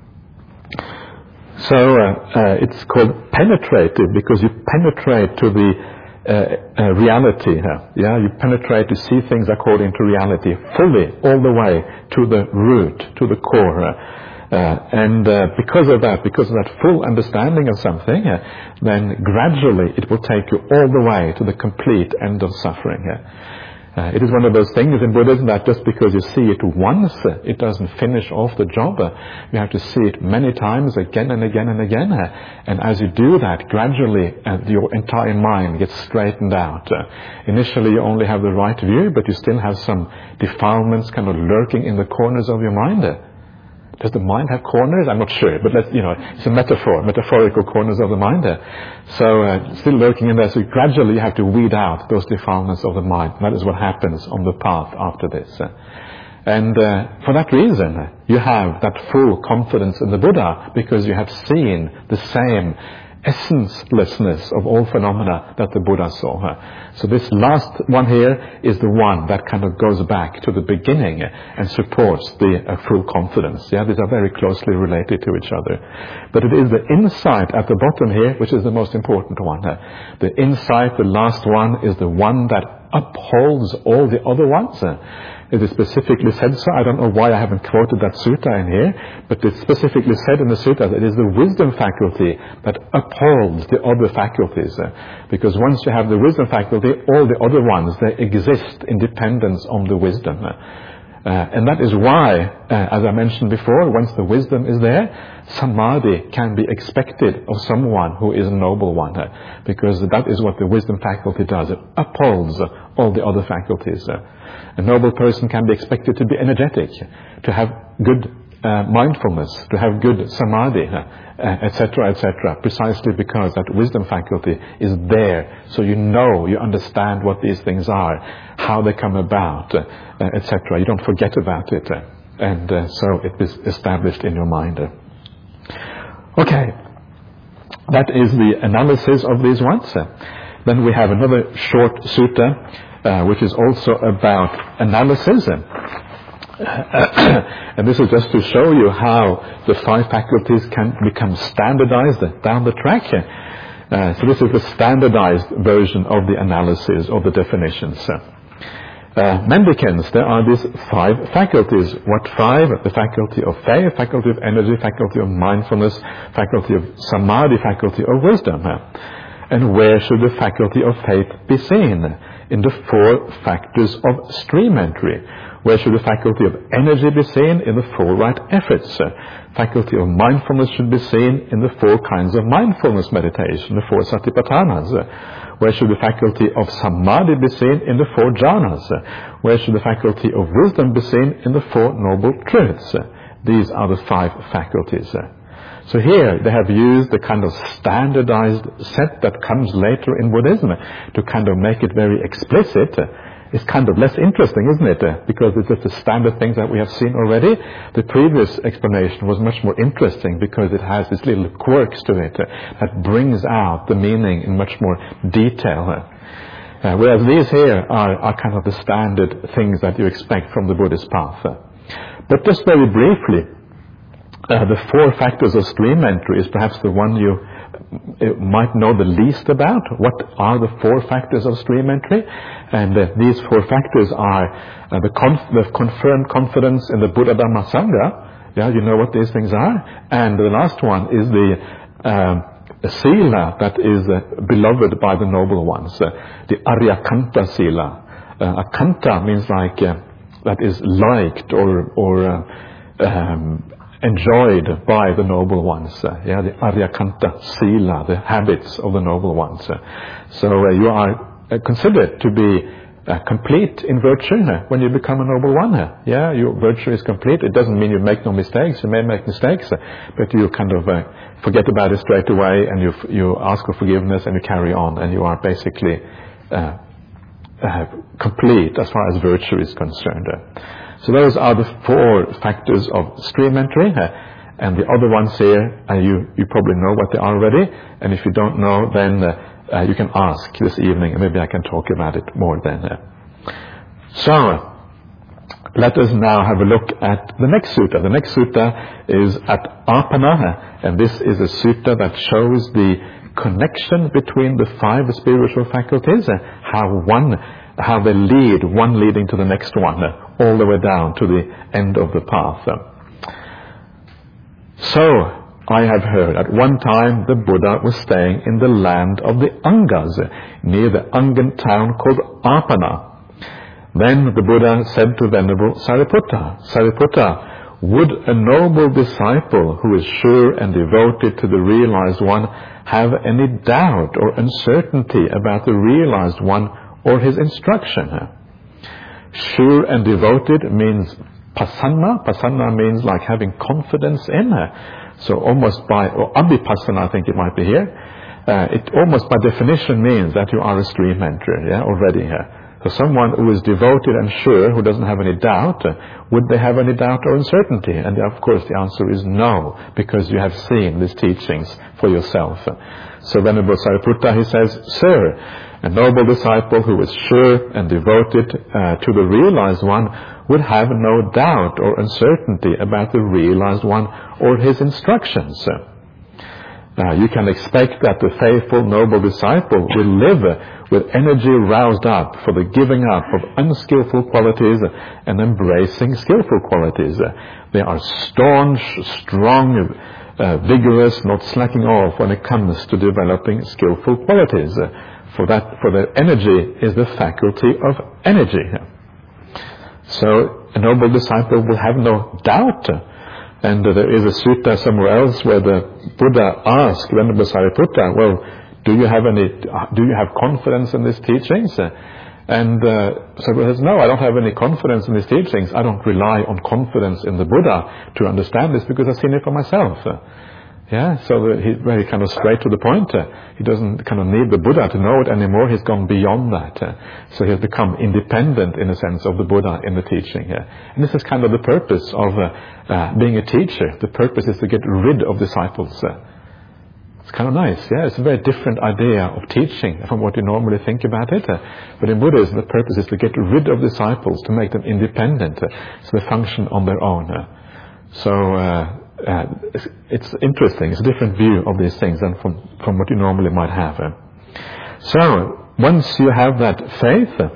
So uh, uh, it's called penetrative because you penetrate to the uh, uh, reality. Uh, yeah, you penetrate to see things according to reality fully, all the way to the root, to the core. Uh, Uh, and uh, because of that, because of that full understanding of something, uh, then gradually it will take you all the way to the complete end of suffering. Uh, uh, it is one of those things in Buddhism that just because you see it once, uh, it doesn't finish off the job. Uh, you have to see it many times, again and again and again. Uh, and as you do that, gradually uh, your entire mind gets straightened out. Uh, initially you only have the right view, but you still have some defilements kind of lurking in the corners of your mind. Uh, does the mind have corners? I'm not sure, but let's, you know, it's a metaphor, metaphorical corners of the mind there. So uh, still lurking in there, so gradually you have to weed out those defilements of the mind. That is what happens on the path after this. And uh, for that reason, you have that full confidence in the Buddha, because you have seen the same essencelessness of all phenomena that the Buddha saw. So this last one here is the one that kind of goes back to the beginning and supports the uh, full confidence. Yeah, these are very closely related to each other. But it is the insight at the bottom here which is the most important one. The insight, the last one, is the one that upholds all the other ones. It is specifically said so. I don't know why I haven't quoted that sutta in here, but it's specifically said in the sutta that it is the wisdom faculty that upholds the other faculties. Because once you have the wisdom faculty, all the other ones, they exist in dependence on the wisdom. Uh, and that is why, uh, as I mentioned before, once the wisdom is there, samadhi can be expected of someone who is a noble one, uh, because that is what the wisdom faculty does. It upholds uh, all the other faculties. Uh, a noble person can be expected to be energetic, to have good uh, mindfulness, to have good samadhi, et cetera, et cetera, precisely because that wisdom faculty is there, so you know, you understand what these things are, how they come about, uh, et cetera. You don't forget about it, uh, and uh, so it is established in your mind. Okay, that is the analysis of these ones. Then we have another short sutta, uh, which is also about analysis. And this is just to show you how the five faculties can become standardized down the track. Uh, so this is the standardized version of the analysis of the definitions. Uh, mendicants, there are these five faculties. What five? The faculty of faith, faculty of energy, faculty of mindfulness, faculty of samadhi, faculty of wisdom. And where should the faculty of faith be seen? In the four factors of stream entry. Where should the faculty of energy be seen? In the four right efforts. Faculty of mindfulness should be seen in the four kinds of mindfulness meditation, the four satipatthanas. Where should the faculty of samadhi be seen? In the four jhanas. Where should the faculty of wisdom be seen? In the four noble truths. These are the five faculties. So here they have used the kind of standardized set that comes later in Buddhism to kind of make it very explicit. It's kind of less interesting, isn't it? Because it's just the standard things that we have seen already. The previous explanation was much more interesting because it has these little quirks to it that brings out the meaning in much more detail. Uh, whereas these here are, are kind of the standard things that you expect from the Buddhist path. But just very briefly, Uh, the four factors of stream entry is perhaps the one you uh, might know the least about. What are the four factors of stream entry? And uh, these four factors are uh, the, conf- the confirmed confidence in the Buddha Dhamma Sangha. Yeah, you know what these things are. And the last one is the uh, sila that is uh, beloved by the noble ones, uh, the Aryakanta sila. Uh, akanta means like uh, that is liked or or uh, um, enjoyed by the noble ones. Uh, yeah, the Aryakanta sila, the habits of the noble ones. Uh, so uh, you are uh, considered to be uh, complete in virtue uh, when you become a noble one. Uh, yeah, your virtue is complete. It doesn't mean you make no mistakes. You may make mistakes, uh, but you kind of uh, forget about it straight away, and you f- you ask for forgiveness and you carry on, and you are basically uh, uh, complete as far as virtue is concerned. Uh, So those are the four factors of stream entry, uh, and the other ones here, uh, you, you probably know what they are already, and if you don't know, then uh, uh, you can ask this evening, and maybe I can talk about it more then. Uh. So, let us now have a look at the next sutta. The next sutta is at Apana, and this is a sutta that shows the connection between the five spiritual faculties, uh, how one how they lead, one leading to the next one, uh, all the way down to the end of the path. So, I have heard at one time the Buddha was staying in the land of the Angas, near the Angan town called Apana. Then the Buddha said to Venerable Sariputta, Sariputta, would a noble disciple who is sure and devoted to the realized one have any doubt or uncertainty about the realized one or his instruction? Sure and devoted means pasanna. Pasanna means like having confidence in her. So almost by, or abhipassana I think it might be here, uh, it almost by definition means that you are a stream entry, yeah, already here. So someone who is devoted and sure, who doesn't have any doubt, uh, would they have any doubt or uncertainty? And of course the answer is no, because you have seen these teachings for yourself. So Venerable Sariputta, he says, Sir, a noble disciple who is sure and devoted uh, to the realized one would have no doubt or uncertainty about the realized one or his instructions. Uh, you can expect that the faithful noble disciple will live uh, with energy roused up for the giving up of unskillful qualities and embracing skillful qualities. Uh, they are staunch, strong, uh, vigorous, not slacking off when it comes to developing skillful qualities. Uh, for that, for the energy is the faculty of energy. So a noble disciple will have no doubt. And uh, there is a sutta somewhere else where the Buddha asked Venerable Sariputta, well, do you have any, do you have confidence in these teachings? Uh, and uh, Sariputta says, no, I don't have any confidence in these teachings. I don't rely on confidence in the Buddha to understand this because I've seen it for myself. Uh, yeah, so he's very kind of straight to the point. Uh, he doesn't kind of need the Buddha to know it anymore. He's gone beyond that. Uh, so he has become independent, in a sense, of the Buddha in the teaching. Uh, and this is kind of the purpose of uh, uh, being a teacher. The purpose is to get rid of disciples. Uh, it's kind of nice, yeah. It's a very different idea of teaching from what you normally think about it. Uh, but in Buddhism, the purpose is to get rid of disciples, to make them independent, uh, so they function on their own. Uh, so... Uh, Uh, it's, it's interesting. It's a different view of these things than from, from what you normally might have. Uh. So, once you have that faith, uh,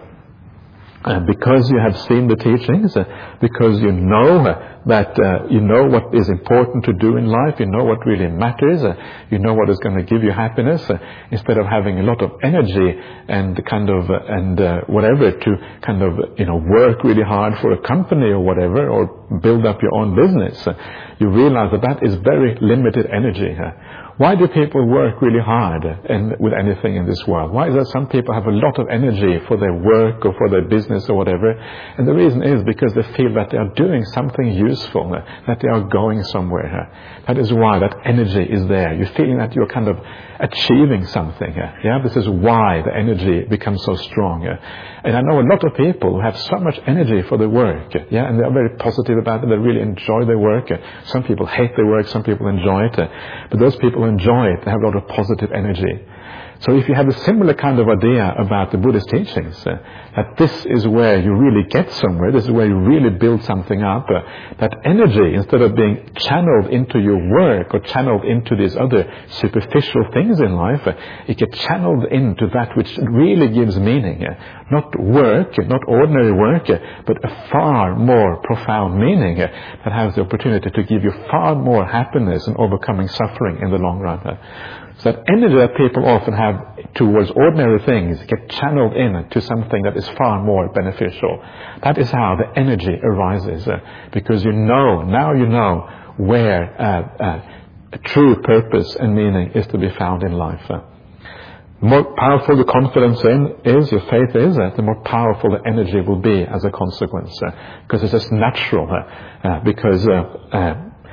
uh, because you have seen the teachings, uh, because you know uh, that uh, you know what is important to do in life, you know what really matters, uh, you know what is going to give you happiness, uh, instead of having a lot of energy and kind of uh, and uh, whatever to kind of you know work really hard for a company or whatever, or build up your own business. Uh, you realize that that is very limited energy. Uh, Why do people work really hard and with anything in this world? Why is it some people have a lot of energy for their work or for their business or whatever? And the reason is because they feel that they are doing something useful, that they are going somewhere. That is why that energy is there. You're feeling that you're kind of achieving something. Yeah, this is why the energy becomes so strong. And I know a lot of people who have so much energy for their work. Yeah, and they are very positive about it. They really enjoy their work. Some people hate their work. Some people enjoy it. But those people enjoy it. They have a lot of positive energy. So if you have a similar kind of idea about the Buddhist teachings, uh, that this is where you really get somewhere, this is where you really build something up, uh, that energy, instead of being channeled into your work or channeled into these other superficial things in life, uh, it gets channeled into that which really gives meaning. Uh, not work, not ordinary work, uh, but a far more profound meaning uh, that has the opportunity to give you far more happiness and overcoming suffering in the long run. Uh, So that energy that people often have towards ordinary things get channeled in to something that is far more beneficial. That is how the energy arises. Uh, because you know, now you know where uh, uh, true purpose and meaning is to be found in life. Uh, the more powerful the confidence in is, your faith is, uh, the more powerful the energy will be as a consequence. Uh, because it's just natural. Uh, uh, because uh, uh,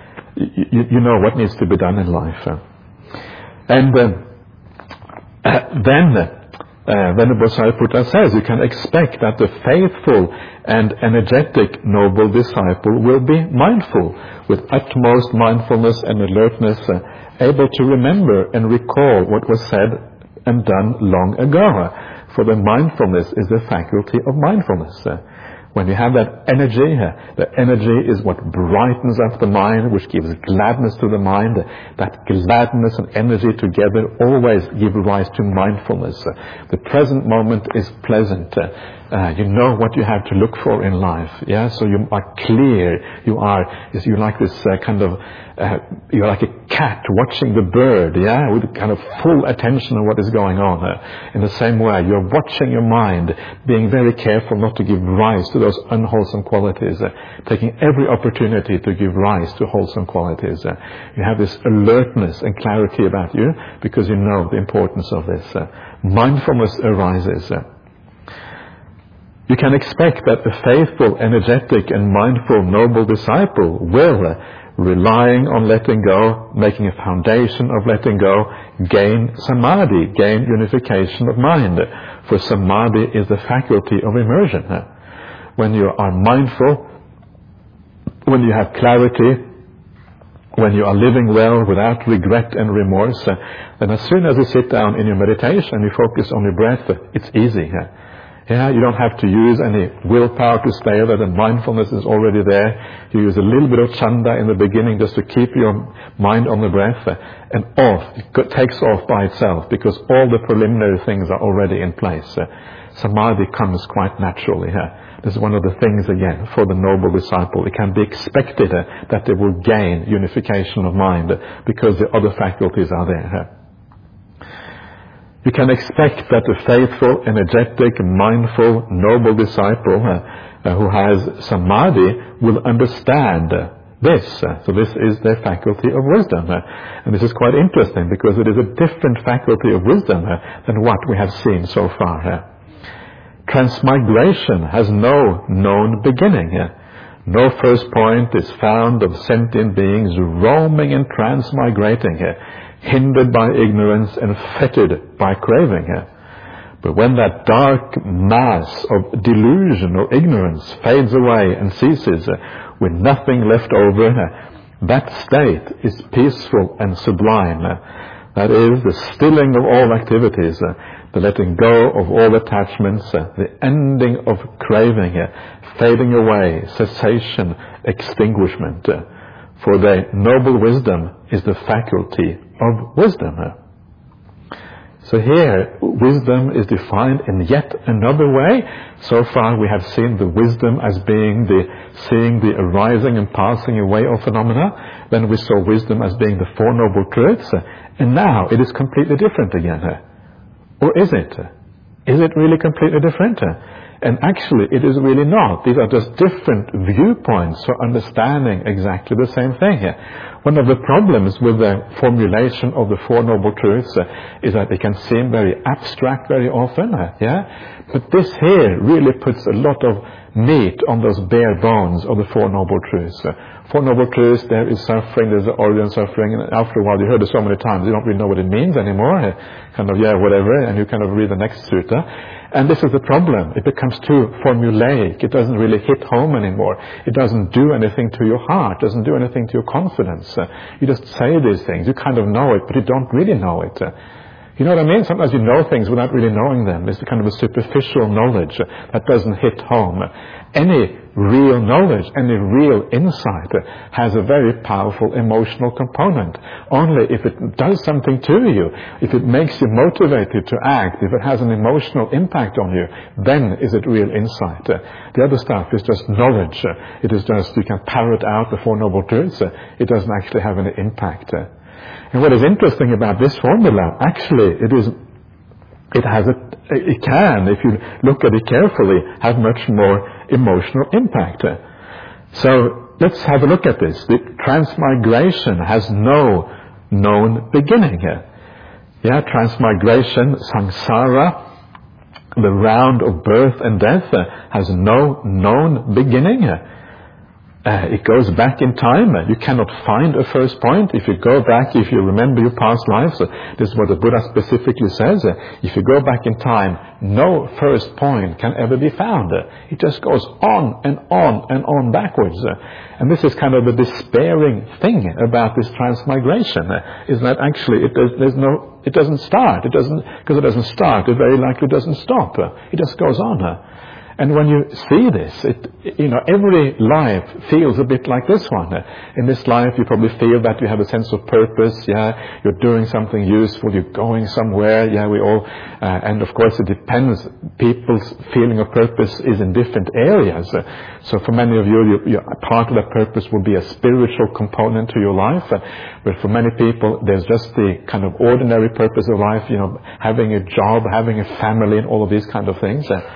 you, you know what needs to be done in life. Uh, And uh, uh, then uh, Venerable Sariputta says you can expect that the faithful and energetic noble disciple will be mindful, with utmost mindfulness and alertness, uh, able to remember and recall what was said and done long ago. For the mindfulness is the faculty of mindfulness. Uh, When you have that energy, the energy is what brightens up the mind, which gives gladness to the mind. That gladness and energy together always give rise to mindfulness. The present moment is pleasant. Uh, you know what you have to look for in life. Yeah, so you are clear. You are, you're like this uh, kind of, uh, you're like a cat watching the bird. Yeah, with kind of full attention on what is going on. Uh, in the same way, you're watching your mind, being very careful not to give rise to those unwholesome qualities, uh, taking every opportunity to give rise to wholesome qualities. Uh, you have this alertness and clarity about you because you know the importance of this. Uh, mindfulness arises. Uh, You can expect that a faithful, energetic, and mindful noble disciple will, uh, relying on letting go, making a foundation of letting go, gain samadhi, gain unification of mind. For samadhi is the faculty of immersion. When you are mindful, when you have clarity, when you are living well without regret and remorse, then as soon as you sit down in your meditation and you focus on your breath, it's easy. Yeah, you don't have to use any willpower to stay there. The mindfulness is already there. You use a little bit of chanda in the beginning just to keep your mind on the breath, and off, it takes off by itself because all the preliminary things are already in place. Samadhi comes quite naturally here. This is one of the things, again, for the noble disciple. It can be expected uh, that they will gain unification of mind uh, because the other faculties are there. You can expect that a faithful, energetic, mindful, noble disciple uh, uh, who has samadhi will understand uh, this. Uh, so this is their faculty of wisdom. Uh, and this is quite interesting because it is a different faculty of wisdom uh, than what we have seen so far. Uh. Transmigration has no known beginning. Uh. No first point is found of sentient beings roaming and transmigrating, uh, hindered by ignorance and fettered by craving. But when that dark mass of delusion or ignorance fades away and ceases, with nothing left over, that state is peaceful and sublime. That is the stilling of all activities, the letting go of all attachments, the ending of craving, fading away, cessation, extinguishment. For the noble wisdom is the faculty of wisdom. So here, wisdom is defined in yet another way. So far we have seen the wisdom as being the seeing the arising and passing away of phenomena. Then we saw wisdom as being the Four Noble Truths. And now it is completely different again. Or is it? Is it really completely different? And actually, it is really not. These are just different viewpoints for understanding exactly the same thing here. One of the problems with the formulation of the Four Noble Truths uh, is that they can seem very abstract very often. Uh, yeah? But this here really puts a lot of meat on those bare bones of the Four Noble Truths. Uh, Four Noble Truths, there is suffering, there's the origin of suffering, and after a while you heard it so many times, you don't really know what it means anymore. Uh, kind of, yeah, whatever, and you kind of read the next sutta. And this is the problem. It becomes too formulaic. It doesn't really hit home anymore. It doesn't do anything to your heart. It doesn't do anything to your confidence. Uh, you just say these things. You kind of know it, but you don't really know it. Uh, you know what I mean? Sometimes you know things without really knowing them. It's kind of a superficial knowledge uh, that doesn't hit home. Uh, any real knowledge, any real insight uh, has a very powerful emotional component. Only if it does something to you, if it makes you motivated to act, if it has an emotional impact on you, then is it real insight. Uh, the other stuff is just knowledge. Uh, it is just, you can parrot out the Four Noble Truths. Uh, it doesn't actually have any impact. Uh, and what is interesting about this formula, actually, it is It has a, it can, if you look at it carefully, have much more emotional impact. So let's have a look at this. The transmigration has no known beginning here. Yeah, transmigration, samsara, the round of birth and death, uh, has no known beginning. Uh, it goes back in time. You cannot find a first point. If you go back, if you remember your past lives, uh, this is what the Buddha specifically says. Uh, if you go back in time, no first point can ever be found. Uh, it just goes on and on and on backwards. Uh, and this is kind of the despairing thing about this transmigration, uh, is that actually it does, there's no, it doesn't start. It doesn't, because it doesn't start, it very likely doesn't stop. Uh, it just goes on. Uh, And when you see this, it, you know, every life feels a bit like this one. In this life, you probably feel that you have a sense of purpose. Yeah, you're doing something useful. You're going somewhere. Yeah, we all, uh, and of course, it depends. People's feeling of purpose is in different areas. Uh, so, for many of you, you, you, part of that purpose will be a spiritual component to your life. Uh, but for many people, there's just the kind of ordinary purpose of life. You know, having a job, having a family, and all of these kind of things. Uh,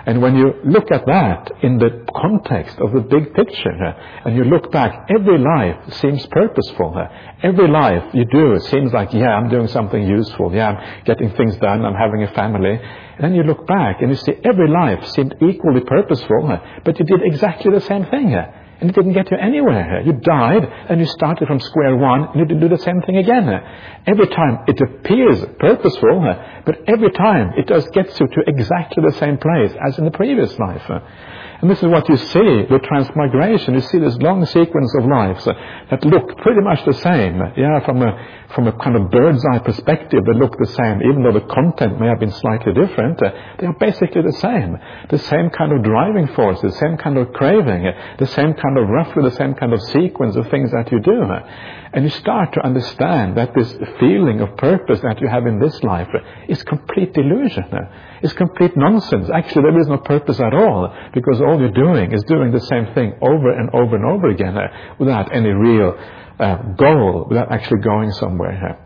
And when you look at that in the context of the big picture, and you look back, every life seems purposeful. Every life you do seems like, yeah, I'm doing something useful. Yeah, I'm getting things done. I'm having a family. And then you look back and you see every life seemed equally purposeful, but you did exactly the same thing. And it didn't get you anywhere. You died and you started from square one and you did do the same thing again. Every time it appears purposeful, but every time it just gets you to exactly the same place as in the previous life. And this is what you see with transmigration. You see this long sequence of lives that look pretty much the same. Yeah, from a, from a kind of bird's eye perspective, they look the same. Even though the content may have been slightly different, uh, they are basically the same. The same kind of driving force, the same kind of craving, uh, the same kind of, roughly the same kind of sequence of things that you do. Uh, and you start to understand that this feeling of purpose that you have in this life uh, is complete delusion. Uh, it's complete nonsense. Actually, there is no purpose at all, because all you're doing is doing the same thing over and over and over again uh, without any real uh, goal, without actually going somewhere.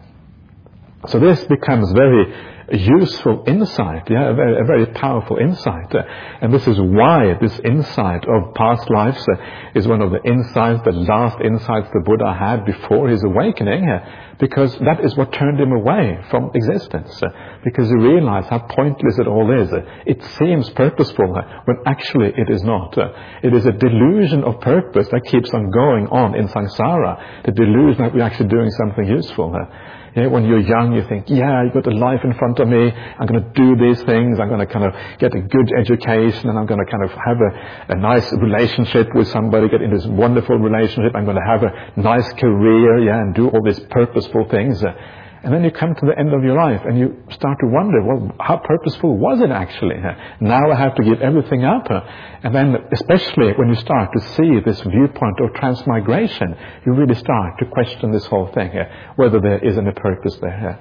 Uh. So this becomes very useful insight, yeah, a very, a very powerful insight. Uh, and this is why this insight of past lives uh, is one of the insights, the last insights the Buddha had before his awakening, uh, because that is what turned him away from existence. Uh, because he realized how pointless it all is. Uh, it seems purposeful uh, when actually it is not. Uh, it is a delusion of purpose that keeps on going on in samsara, the delusion that we're actually doing something useful. Uh, Yeah, when you're young, you think, yeah, you've got a life in front of me. I'm going to do these things. I'm going to kind of get a good education, and I'm going to kind of have a, a nice relationship with somebody, get in this wonderful relationship. I'm going to have a nice career, yeah, and do all these purposeful things. And then you come to the end of your life and you start to wonder, well, how purposeful was it actually? Now I have to give everything up. And then especially when you start to see this viewpoint of transmigration, you really start to question this whole thing, whether there is any purpose there.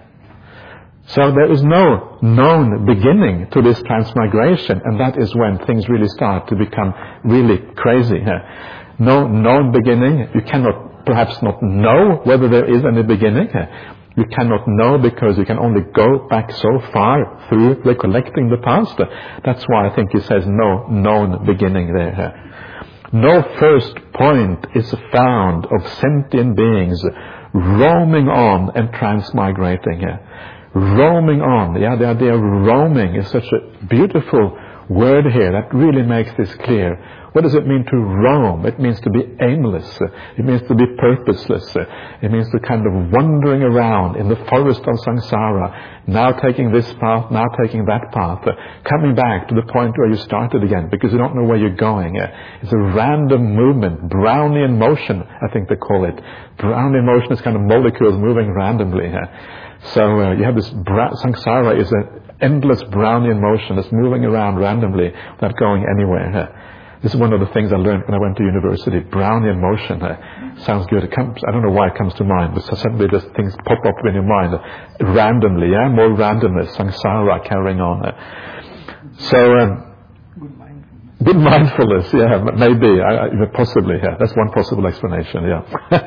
So there is no known beginning to this transmigration, and that is when things really start to become really crazy. No known beginning. You cannot, perhaps not know whether there is any beginning. You cannot know because you can only go back so far through recollecting the past. That's why I think he says no known beginning there. No first point is found of sentient beings roaming on and transmigrating. Roaming on. Yeah, the idea of roaming is such a beautiful word here that really makes this clear. What does it mean to roam? It means to be aimless. It means to be purposeless. It means to kind of wandering around in the forest of samsara, now taking this path, now taking that path, coming back to the point where you started again because you don't know where you're going. It's a random movement, Brownian motion, I think they call it. Brownian motion is kind of molecules moving randomly. So uh, you have this, bra- samsara is an endless Brownian motion that's moving around randomly without going anywhere. This is one of the things I learned when I went to university. Brownian motion. Uh, sounds good. It comes, I don't know why it comes to mind, but suddenly just things pop up in your mind uh, randomly. Yeah, more randomness. Samsara carrying on. Uh. So, um, good mindfulness. Good mindfulness. Yeah, maybe. I, I, possibly. Yeah, that's one possible explanation. Yeah.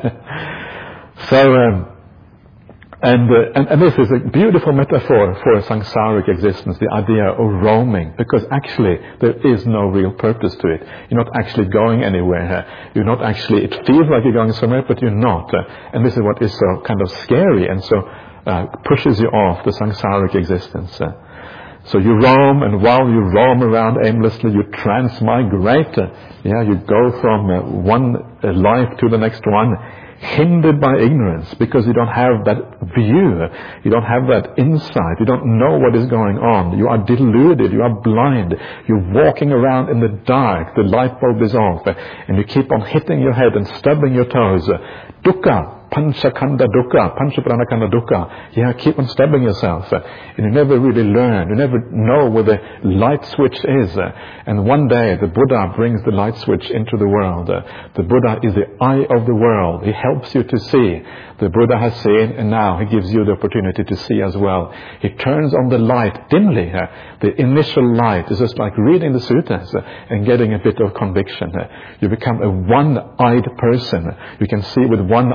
so. Um, And, uh, and, and this is a beautiful metaphor for a samsaric existence, the idea of roaming, because actually there is no real purpose to it. You're not actually going anywhere. Uh, you're not actually, it feels like you're going somewhere, but you're not. Uh, and this is what is so kind of scary and so uh, pushes you off the samsaric existence. Uh, so you roam, and while you roam around aimlessly, you transmigrate. Uh, yeah, you go from uh, one uh, life to the next one, hindered by ignorance, because you don't have that view, you don't have that insight, you don't know what is going on, you are deluded, you are blind, you're walking around in the dark, the light bulb is off, and you keep on hitting your head and stubbing your toes. Dukkha, panchakanda dukkha, panchapranakanda dukkha. Yeah, keep on stubbing yourself, and you never really learn, you never know where the light switch is. And one day the Buddha brings the light switch into the world. The Buddha is the eye of the world. He helps you to see. The Buddha has seen, and now he gives you the opportunity to see as well. He turns on the light dimly. The initial light is just like reading the suttas and getting a bit of conviction. You become a one-eyed person. You can see with one eye, or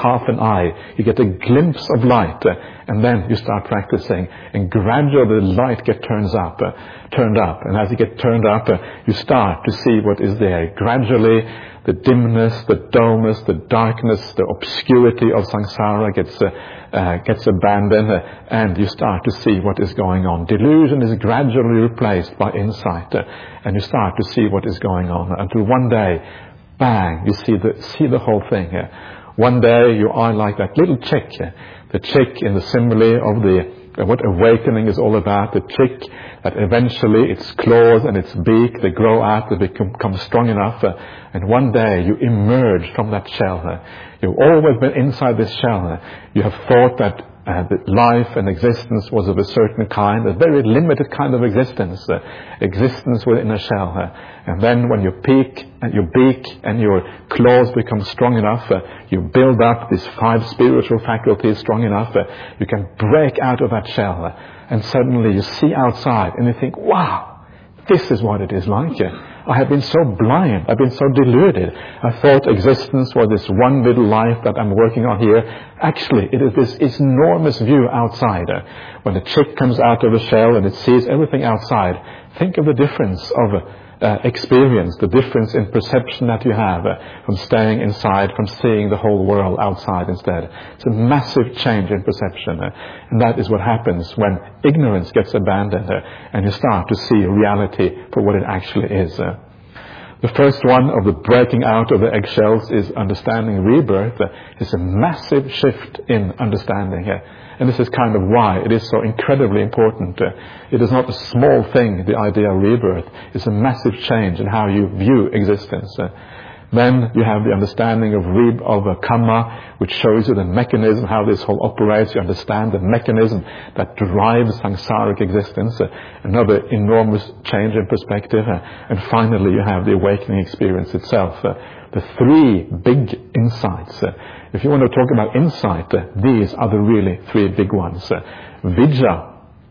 half an eye. You get a glimpse of light, uh, and then you start practicing, and gradually the light get turns up, uh, turned up, and as you get turned up, uh, you start to see what is there. Gradually, the dimness, the dullness, the darkness, the obscurity of samsara gets uh, uh, gets abandoned, uh, and you start to see what is going on. Delusion is gradually replaced by insight, uh, and you start to see what is going on until one day, bang, you see the see the whole thing. Uh. One day you are like that little chick, uh, the chick in the simile of the uh, what awakening is all about. The chick that eventually its claws and its beak, they grow out, they become, become strong enough, uh, and one day you emerge from that shell. Uh, you've always been inside this shell. Uh, you have thought that uh, that life and existence was of a certain kind, a very limited kind of existence, uh, existence within a shell. Uh, and then when your beak and your beak and your claws become strong enough, uh, you build up these five spiritual faculties strong enough, uh, you can break out of that shell. Uh, and suddenly you see outside and you think, wow, this is what it is like. Uh, I have been so blind. I've been so deluded. I thought existence was this one little life that I'm working on here. Actually, it is this enormous view outside. Uh, when the chick comes out of the shell and it sees everything outside, think of the difference of uh, uh, experience, the difference in perception that you have uh, from staying inside, from seeing the whole world outside instead. It's a massive change in perception. Uh, and that is what happens when ignorance gets abandoned uh, and you start to see reality for what it actually is. Uh, The first one of the breaking out of the eggshells is understanding rebirth. Uh, it's a massive shift in understanding. Uh, and this is kind of why it is so incredibly important. Uh, it is not a small thing, the idea of rebirth. It's a massive change in how you view existence. Uh, Then you have the understanding of re- of a karma, which shows you the mechanism, how this whole operates. You understand the mechanism that drives samsaric existence. Uh, another enormous change in perspective. Uh, and finally, you have the awakening experience itself. Uh, the three big insights. Uh, if you want to talk about insight, uh, these are the really three big ones. Uh, Vijja.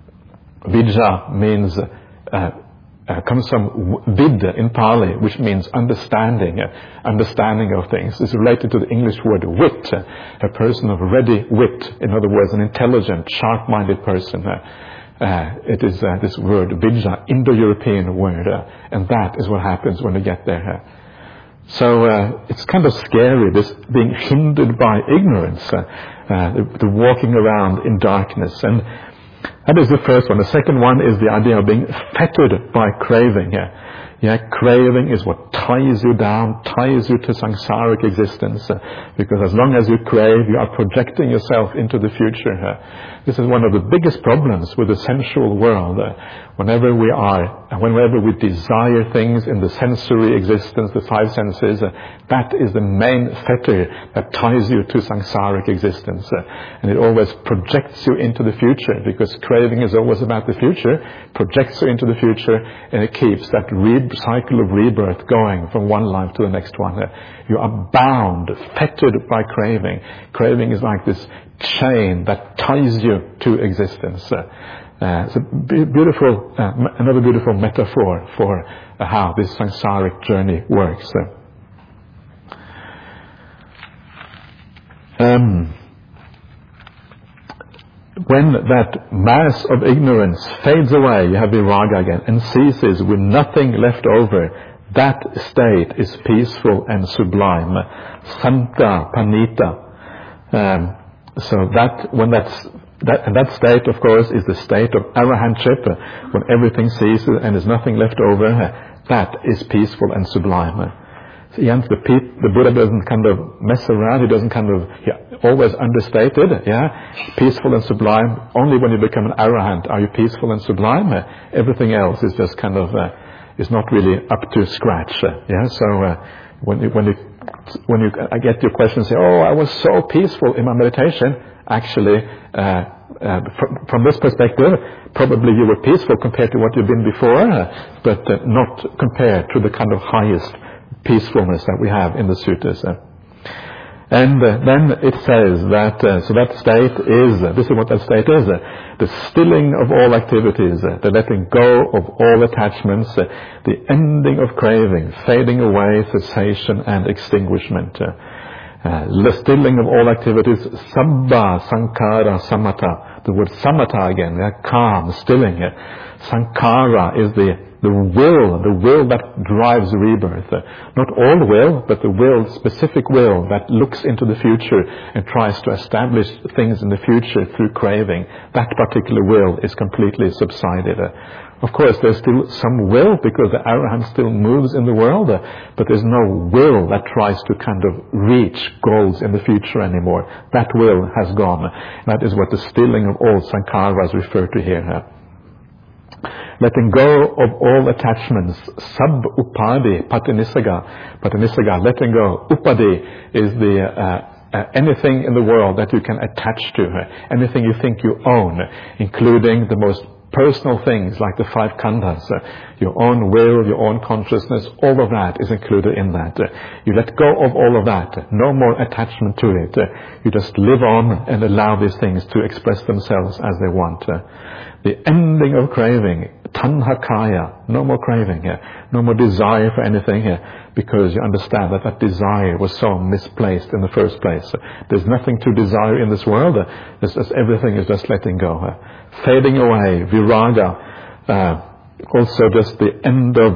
Vijja means uh, Uh, comes from vid in Pali, which means understanding, uh, understanding of things. It's related to the English word wit, uh, a person of ready wit. In other words, an intelligent, sharp-minded person. Uh, uh, it is uh, this word, vijja, Indo-European word, uh, and that is what happens when you get there. Uh, so uh, it's kind of scary, this being hindered by ignorance, uh, uh, the, the walking around in darkness. And that is the first one. The second one is the idea of being fettered by craving. Yeah, yeah craving is what ties you down, ties you to samsaric existence. Uh, because as long as you crave, you are projecting yourself into the future. Uh, this is one of the biggest problems with the sensual world. Uh, whenever we are, whenever we desire things in the sensory existence, the five senses, uh, that is the main fetter that ties you to samsaric existence. Uh, and it always projects you into the future, because craving is always about the future, projects you into the future, and it keeps that re- cycle of rebirth going from one life to the next one. Uh, you are bound, fettered by craving. Craving is like this chain that ties you to existence. Uh, uh, it's a beautiful, uh, another beautiful metaphor for uh, how this samsaric journey works. Uh, um, when that mass of ignorance fades away, you have viraga again, and ceases with nothing left over, that state is peaceful and sublime. Santa Panita. Um, so that, when that's, that, and that state, of course, is the state of arahantship, uh, when everything ceases and there's nothing left over, uh, that is peaceful and sublime. Uh, so again, the, pe- the Buddha doesn't kind of mess around, he doesn't kind of, yeah, always understated, yeah, peaceful and sublime. Only when you become an arahant are you peaceful and sublime. Uh, everything else is just kind of, uh, is not really up to scratch. Uh, yeah, so uh, when you, when you, when you, I get your question, say, oh, I was so peaceful in my meditation. Actually, uh, uh, from, from this perspective, probably you were peaceful compared to what you've been before, uh, but uh, not compared to the kind of highest peacefulness that we have in the suttas. Uh. And uh, then it says that, uh, so that state is, uh, this is what that state is, uh, the stilling of all activities, uh, the letting go of all attachments, uh, the ending of craving, fading away, cessation and extinguishment. Uh, Uh, the stilling of all activities, sabba sankhara samatha. The word samatha again, yeah, calm, stilling. Uh, sankhara is the, the will, the will that drives rebirth. Uh, not all will, but the will, specific will that looks into the future and tries to establish things in the future through craving. That particular will is completely subsided. Uh, Of course, there's still some will because the arahant still moves in the world, uh, but there's no will that tries to kind of reach goals in the future anymore. That will has gone. That is what the stilling of all sankharas refer to here. Uh. Letting go of all attachments, sab upadi, patinisaga, patinisaga, letting go. Upadi is the uh, uh, anything in the world that you can attach to, uh, anything you think you own, including the most personal things like the five khandhas, uh, your own will, your own consciousness, all of that is included in that. Uh, you let go of all of that, no more attachment to it. Uh, you just live on and allow these things to express themselves as they want. Uh, the ending of craving, tanhakaya, no more craving, uh, no more desire for anything, uh, because you understand that that desire was so misplaced in the first place. Uh, there's nothing to desire in this world. Uh, it's just, everything is just letting go. Uh, fading away, viraga, uh, also just the end of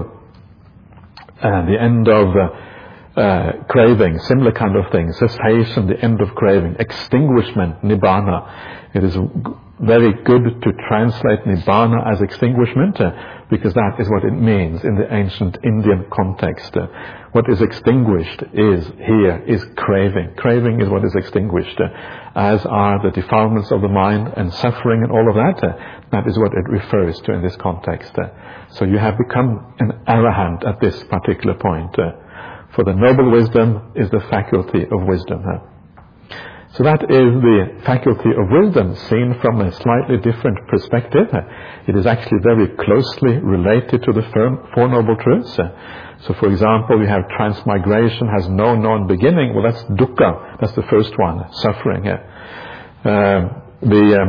uh, the end of uh, uh, craving, similar kind of thing, cessation, the end of craving, extinguishment, nibbana. It is very good to translate nibbana as extinguishment uh, because that is what it means in the ancient Indian context. Uh, what is extinguished is here is craving. Craving is what is extinguished, uh, as are the defilements of the mind and suffering and all of that. Uh, that is what it refers to in this context. Uh, so you have become an arahant at this particular point. Uh, for the noble wisdom is the faculty of wisdom. Uh, So that is the faculty of wisdom seen from a slightly different perspective. It is actually very closely related to the Four Noble Truths. So for example, you have transmigration has no known beginning. Well, that's dukkha. That's the first one, suffering. Uh, the um,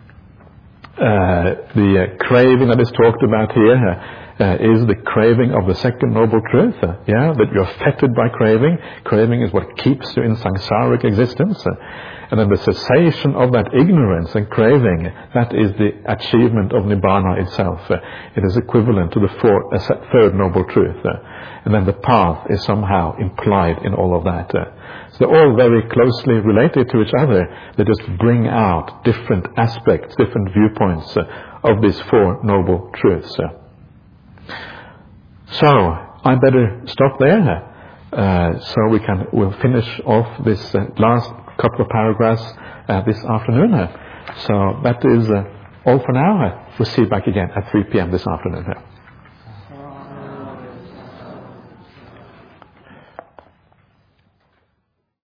uh, the uh, craving that is talked about here uh, is the craving of the second noble truth. Uh, yeah, that you're fettered by craving. Craving is what keeps you in samsaric existence. Uh, and then the cessation of that ignorance and craving, that is the achievement of Nibbana itself. Uh, it is equivalent to the four, uh, third noble truth. Uh, and then the path is somehow implied in all of that. Uh, so they're all very closely related to each other. They just bring out different aspects, different viewpoints uh, of these four noble truths. Uh. So I better stop there, uh, so we can we'll finish off this uh, last couple of paragraphs uh, this afternoon. Uh. So that is uh, all for now. Uh, we'll see you back again at three p.m. this afternoon. Uh.